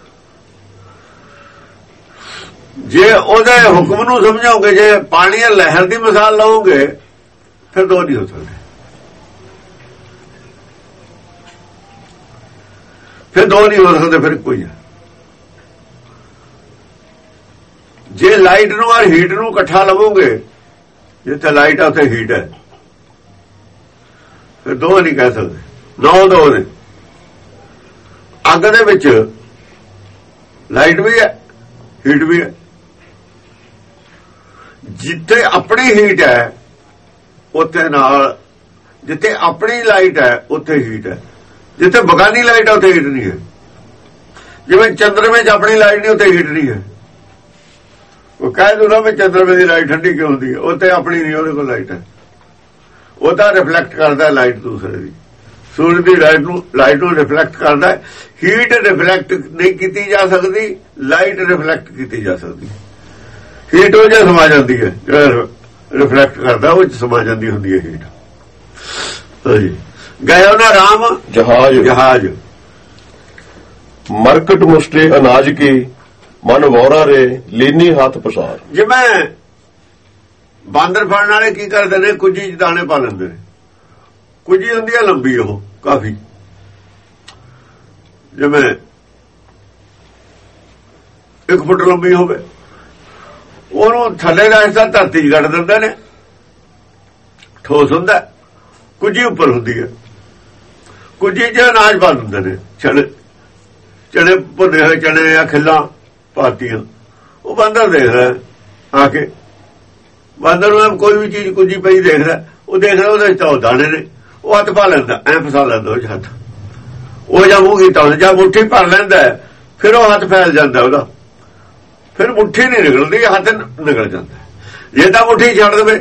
ਜੇ ਉਹਦੇ ਹੁਕਮ ਨੂੰ ਸਮਝੋਗੇ, ਜੇ ਪਾਣੀ ਦੀ ਲਹਿਰ ਦੀ ਮਿਸਾਲ ਲਓਗੇ, ਫਿਰ ਦੋ ਨਹੀਂ ਹੋ ਸਕਦੇ। ਫਿਰ ਦੋ ਨਹੀਂ ਹੋ ਸਕਦੇ, ਫਿਰ ਕੋਈ ਹੈ। ਜੇ ਲਾਈਟ ਨੂੰ ਔਰ ਹੀਟ ਨੂੰ ਇਕੱਠਾ ਲਵੋਗੇ, ਜਿੱਥੇ ਲਾਈਟ ਆ ਉੱਥੇ ਹੀਟ ਹੈ, ਫਿਰ ਦੋ ਨਹੀਂ ਕਹਿ ਸਕਦੇ। ਨੌ ਦੋ ਨੇ। ਅੱਗ ਦੇ ਵਿੱਚ ਲਾਈਟ ਵੀ ਹੈ, ਹੀਟ ਵੀ ਹੈ। ਜਿੱਥੇ ਆਪਣੀ ਹੀਟ ਹੈ ਉੱਥੇ ਨਾਲ, ਜਿੱਥੇ ਆਪਣੀ ਲਾਈਟ ਹੈ ਉੱਥੇ ਹੀਟ ਹੈ। ਜਿੱਥੇ ਬਗਾਨੀ ਲਾਈਟ ਹੈ ਉੱਥੇ ਹੀਟ ਨਹੀਂ ਹੈ। ਜਿਵੇਂ ਚੰਦਰਮੇ 'ਚ ਆਪਣੀ ਲਾਈਟ ਨਹੀਂ, ਉੱਥੇ ਹੀਟ ਨਹੀਂ ਹੈ। ਉਹ ਕਹਿ ਦੂਗਾ ਵੀ ਚੰਦਰਮੇ ਦੀ ਲਾਈਟ ਠੰਡੀ ਕਿਉਂ ਹੁੰਦੀ ਹੈ? ਉੱਥੇ ਆਪਣੀ ਨਹੀਂ, ਉਹਦੇ ਕੋਲ ਲਾਈਟ ਹੈ। ਉਹ ਤਾਂ ਰਿਫਲੈਕਟ ਕਰਦਾ ਲਾਈਟ ਦੂਸਰੇ ਦੀ। ਸੂਰਜ ਦੀ ਲਾਈਟ ਨੂੰ ਰਿਫਲੈਕਟ ਕਰਦਾ। ਹੀਟ ਰਿਫਲੈਕਟ ਨਹੀਂ ਕੀਤੀ ਜਾ ਸਕਦੀ, ਲਾਈਟ ਰਿਫਲੈਕਟ ਕੀਤੀ ਜਾ ਸਕਦੀ। ਹੀਟ ਉਹ ਜੇ ਸਮਾ ਜਾਂਦੀ ਹੈ, ਜਿਹੜਾ ਰਿਫਲੈਕਟ ਕਰਦਾ ਉਹ ਸਮਾ ਜਾਂਦੀ ਹੁੰਦੀ ਹੈ ਹੀਟ। ਗਏ ਉਹਨਾਂ ਰਾਮ ਜਹਾਜ਼ ਮਰਕਟ ਮੁਸ਼ਟੇ ਅਨਾਜ ਕੀ ਮਨ ਵੋਰਾ ਰੇ ਲੀਨੀ ਹੱਥ ਪਸਾਰ। ਜਿਵੇਂ ਬਾਂਦਰ ਫੜਨ ਵਾਲੇ ਕੀ ਕਰਦੇ ਨੇ, ਕੁੱਜੀ 'ਚ ਦਾਣੇ ਪਾ ਲੈਂਦੇ ਨੇ। ਕੁੱਜੀ ਹੁੰਦੀ ਹੈ ਲੰਬੀ, ਉਹ ਕਾਫੀ, ਜਿਵੇਂ 1 ਫੁੱਟ ਲੰਬੀ ਹੋਵੇ। ਉਹਨੂੰ ਥੱਲੇ ਦਾ ਹਿੱਸਾ ਧਰਤੀ 'ਚ ਗੱਡ ਦਿੰਦੇ ਨੇ, ਠੋਸ ਹੁੰਦਾ। ਕੁੱਜੀ ਉੱਪਰ ਹੁੰਦੀ ਹੈ। ਕੁੱਜੀ 'ਚ ਅਨਾਜ ਪਾ ਦਿੰਦੇ ਨੇ, ਚਣੇ ਭੁੰਨੇ ਹੋਏ ਚਣੇ ਜਾਂ ਖਿੱਲਾਂ ਪਾਤੀਆਂ। ਉਹ ਬਾਂਦਰ ਦੇਖਦਾ ਆ ਕੇ, ਬਾਂਦਰ ਨੂੰ ਕੋਈ ਵੀ ਚੀਜ਼ ਕੁੱਜੀ ਪਈ ਦੇਖਦਾ, ਉਹ ਦੇਖਦਾ ਉਹਦੇ ਤਾਂ ਦਾਣੇ ਨੇ, ਉਹ ਹੱਥ ਪਾ ਲੈਂਦਾ, ਐ ਫਸਾ ਲੈਂਦਾ ਉਹ ਹੱਥ। ਉਹ ਜਾਂ ਮੂੰਹ ਕੀਤਾ ਜਾਂ ਮੁੱਠੀ ਭਰ ਲੈਂਦਾ, ਫਿਰ ਉਹ ਹੱਥ ਫੈਲ ਜਾਂਦਾ ਉਹਦਾ, ਫਿਰ ਮੁੱਠੀ ਨਹੀਂ ਨਿਕਲਦੀ, ਹੱਥ ਨਿਕਲ ਜਾਂਦਾ। ਜੇ ਤਾਂ ਮੁੱਠੀ ਛੱਡ ਦੇਵੇ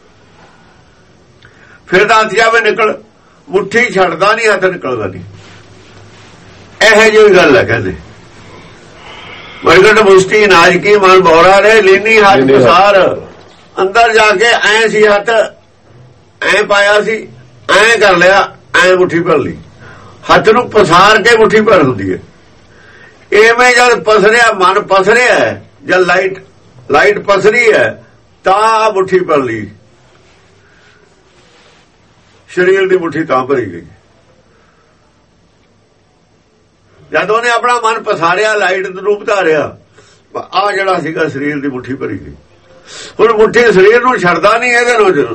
ਫਿਰ ਤਾਂ ਹੱਥ ਜਾਵੇ ਨਿਕਲ, ਮੁੱਠੀ ਛੱਡਦਾ ਨਹੀਂ, ਹੱਥ ਨਿਕਲਦਾ ਨਹੀਂ। ਇਹੋ ਜਿਹੀ ਗੱਲ ਹੈ। ਕਹਿੰਦੇ ਮਰਕਟ ਮੁਸ਼ਟੀ ਅਨਾਜ ਕੀ ਮਨ ਬੋਰਾ ਰੇ ਲੀਨੀ ਹੱਥ ਪਸਾਰ। ਅੰਦਰ ਜਾ ਕੇ ਐ ਸੀ, ਹੱਥ ਐ ਪਾਇਆ ਸੀ, ਐ ਕਰ ਲਿਆ, ਐ ਮੁੱਠੀ ਭਰ ਲਈ। ਹੱਥ ਨੂੰ ਪਸਾਰ ਕੇ ਮੁੱਠੀ ਭਰ ਹੁੰਦੀ ਹੈ। ਇਵੇਂ ਜਦ ਪਸਰਿਆ, ਮਨ ਪਸਰਿਆ, ਜਦ ਲਾਈਟ ਪਸਰੀ ਹੈ, ਤਾਂ ਮੁੱਠੀ ਭਰ ਲਈ। ਸਰੀਰ ਦੀ ਮੁੱਠੀ ਤਾਂ ਭਰੀ ਗਈ ਜਦ ਉਹਨੇ ਆਪਣਾ ਮਨ ਪਸਾਰਿਆ, ਲਾਈਟ ਨੂੰ ਉਤਾਰਿਆ। ਆ ਜਿਹੜਾ ਸੀਗਾ ਸਰੀਰ ਦੀ ਮੁੱਠੀ ਭਰੀ ਗਈ। ਹੁਣ ਮੁੱਠੀ ਸਰੀਰ ਨੂੰ ਛੱਡਦਾ ਨਹੀਂ। ਇਹਦੇ ਨੂੰ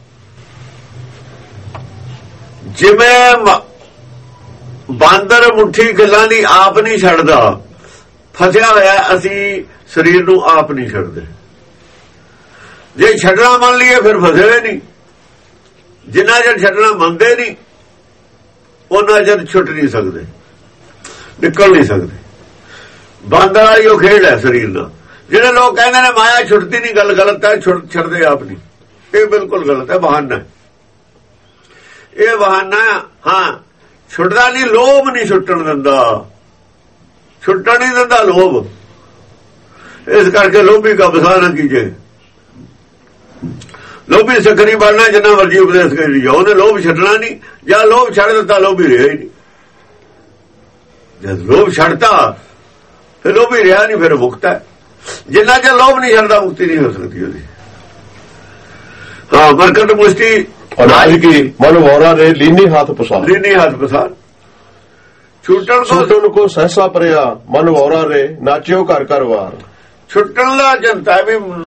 ਜਿਵੇਂ ਬਾਂਦਰ ਮੁੱਠੀ ਗੱਲਾਂ ਦੀ ਆਪ ਨਹੀਂ ਛੱਡਦਾ, ਫਸਿਆ ਹੋਇਆ, ਅਸੀਂ ਸਰੀਰ ਨੂੰ ਆਪ ਨਹੀਂ ਛੱਡਦੇ। ਜੇ ਛੱਡਣਾ ਮੰਨ ਲਈਏ ਫਿਰ ਫਸੇ ਨਹੀਂ। ਜਿੰਨਾ ਚਿਰ ਛੱਡਣਾ ਮੰਨਦੇ ਨਹੀਂ, ਉਹਨਾਂ ਚਿਰ ਛੁੱਟ ਨਹੀਂ ਸਕਦੇ, ਨਿਕਲ ਨਹੀਂ ਸਕਦੇ। ਬਾਂਦਰ ਵਾਲੀ ਉਹ ਖੇਡ ਹੈ ਸਰੀਰ ਦਾ। ਜਿਹੜੇ ਲੋਕ ਕਹਿੰਦੇ ਨੇ ਮਾਇਆ ਛੁੱਟਦੀ ਨਹੀਂ, ਗੱਲ ਗਲਤ ਹੈ। ਛੱਡਦੇ ਆਪ ਨਹੀਂ, ਇਹ ਬਿਲਕੁਲ ਗਲਤ ਹੈ, ਬਹਾਨਾ। ਇਹ ਬਹਾਨਾ। ਹਾਂ, ਛੁੱਟਦਾ ਨਹੀਂ, ਲੋਭ ਨਹੀਂ ਛੁੱਟਣ ਦਿੰਦਾ, ਛੁੱਟਣ ਨਹੀਂ ਦਿੰਦਾ ਲੋਭ। ਇਸ ਕਰਕੇ ਲੋਭੀ ਦਾ ਵਸਾ ਨਾ ਕੀਜੇ। ਲੋਭੀ ਸਖਰੀ ਬਣਨਾ, ਜਿੰਨਾ ਮਰਜੀ ਉਪਦੇਸ਼ ਕਰੀ ਜਾਓ, ਉਹਨੇ ਲੋਭ ਛੱਡਣਾ ਨਹੀਂ। ਜਾਂ ਲੋਭ ਛੱਡ ਦਿੱਤਾ, ਲੋਭੀ ਰਿਹਾ ਹੀ ਨਹੀਂ। ਜਦ ਲੋਭ ਛੱਡਤਾ ਫਿਰ ਲੋਭੀ ਰਿਹਾ ਨਹੀਂ, ਫਿਰ ਮੁਕਤ ਹੈ। ਜਿੰਨਾ ਚਿਰ ਲੋਭ ਨਹੀਂ ਛੱਡਦਾ, ਮੁਕਤੀ ਨਹੀਂ ਹੋ ਸਕਦੀ ਉਹਦੀ। ਹਾਂ, ਮਰਕਟ ਮੁਸ਼ਟੀ ਅਨਾਜ ਕੀ ਮਨ ਵੋਰਾ ਰੇ ਲੀਨੀ ਹੱਥ ਪਸਾਰ। ਲੀਨੀ ਹੱਥ ਪਸਾਰ। ਛੁੱਟਣ ਕੋ ਸਹਸਾ ਪਰਿਆ ਮਨ ਵੌਰਾ ਰੇ ਨਾਚਿਓ ਘਰ ਘਰ ਵਾਰ। ਛੁੱਟਣ ਦਾ ਚਿੰਤਾ ਵੀ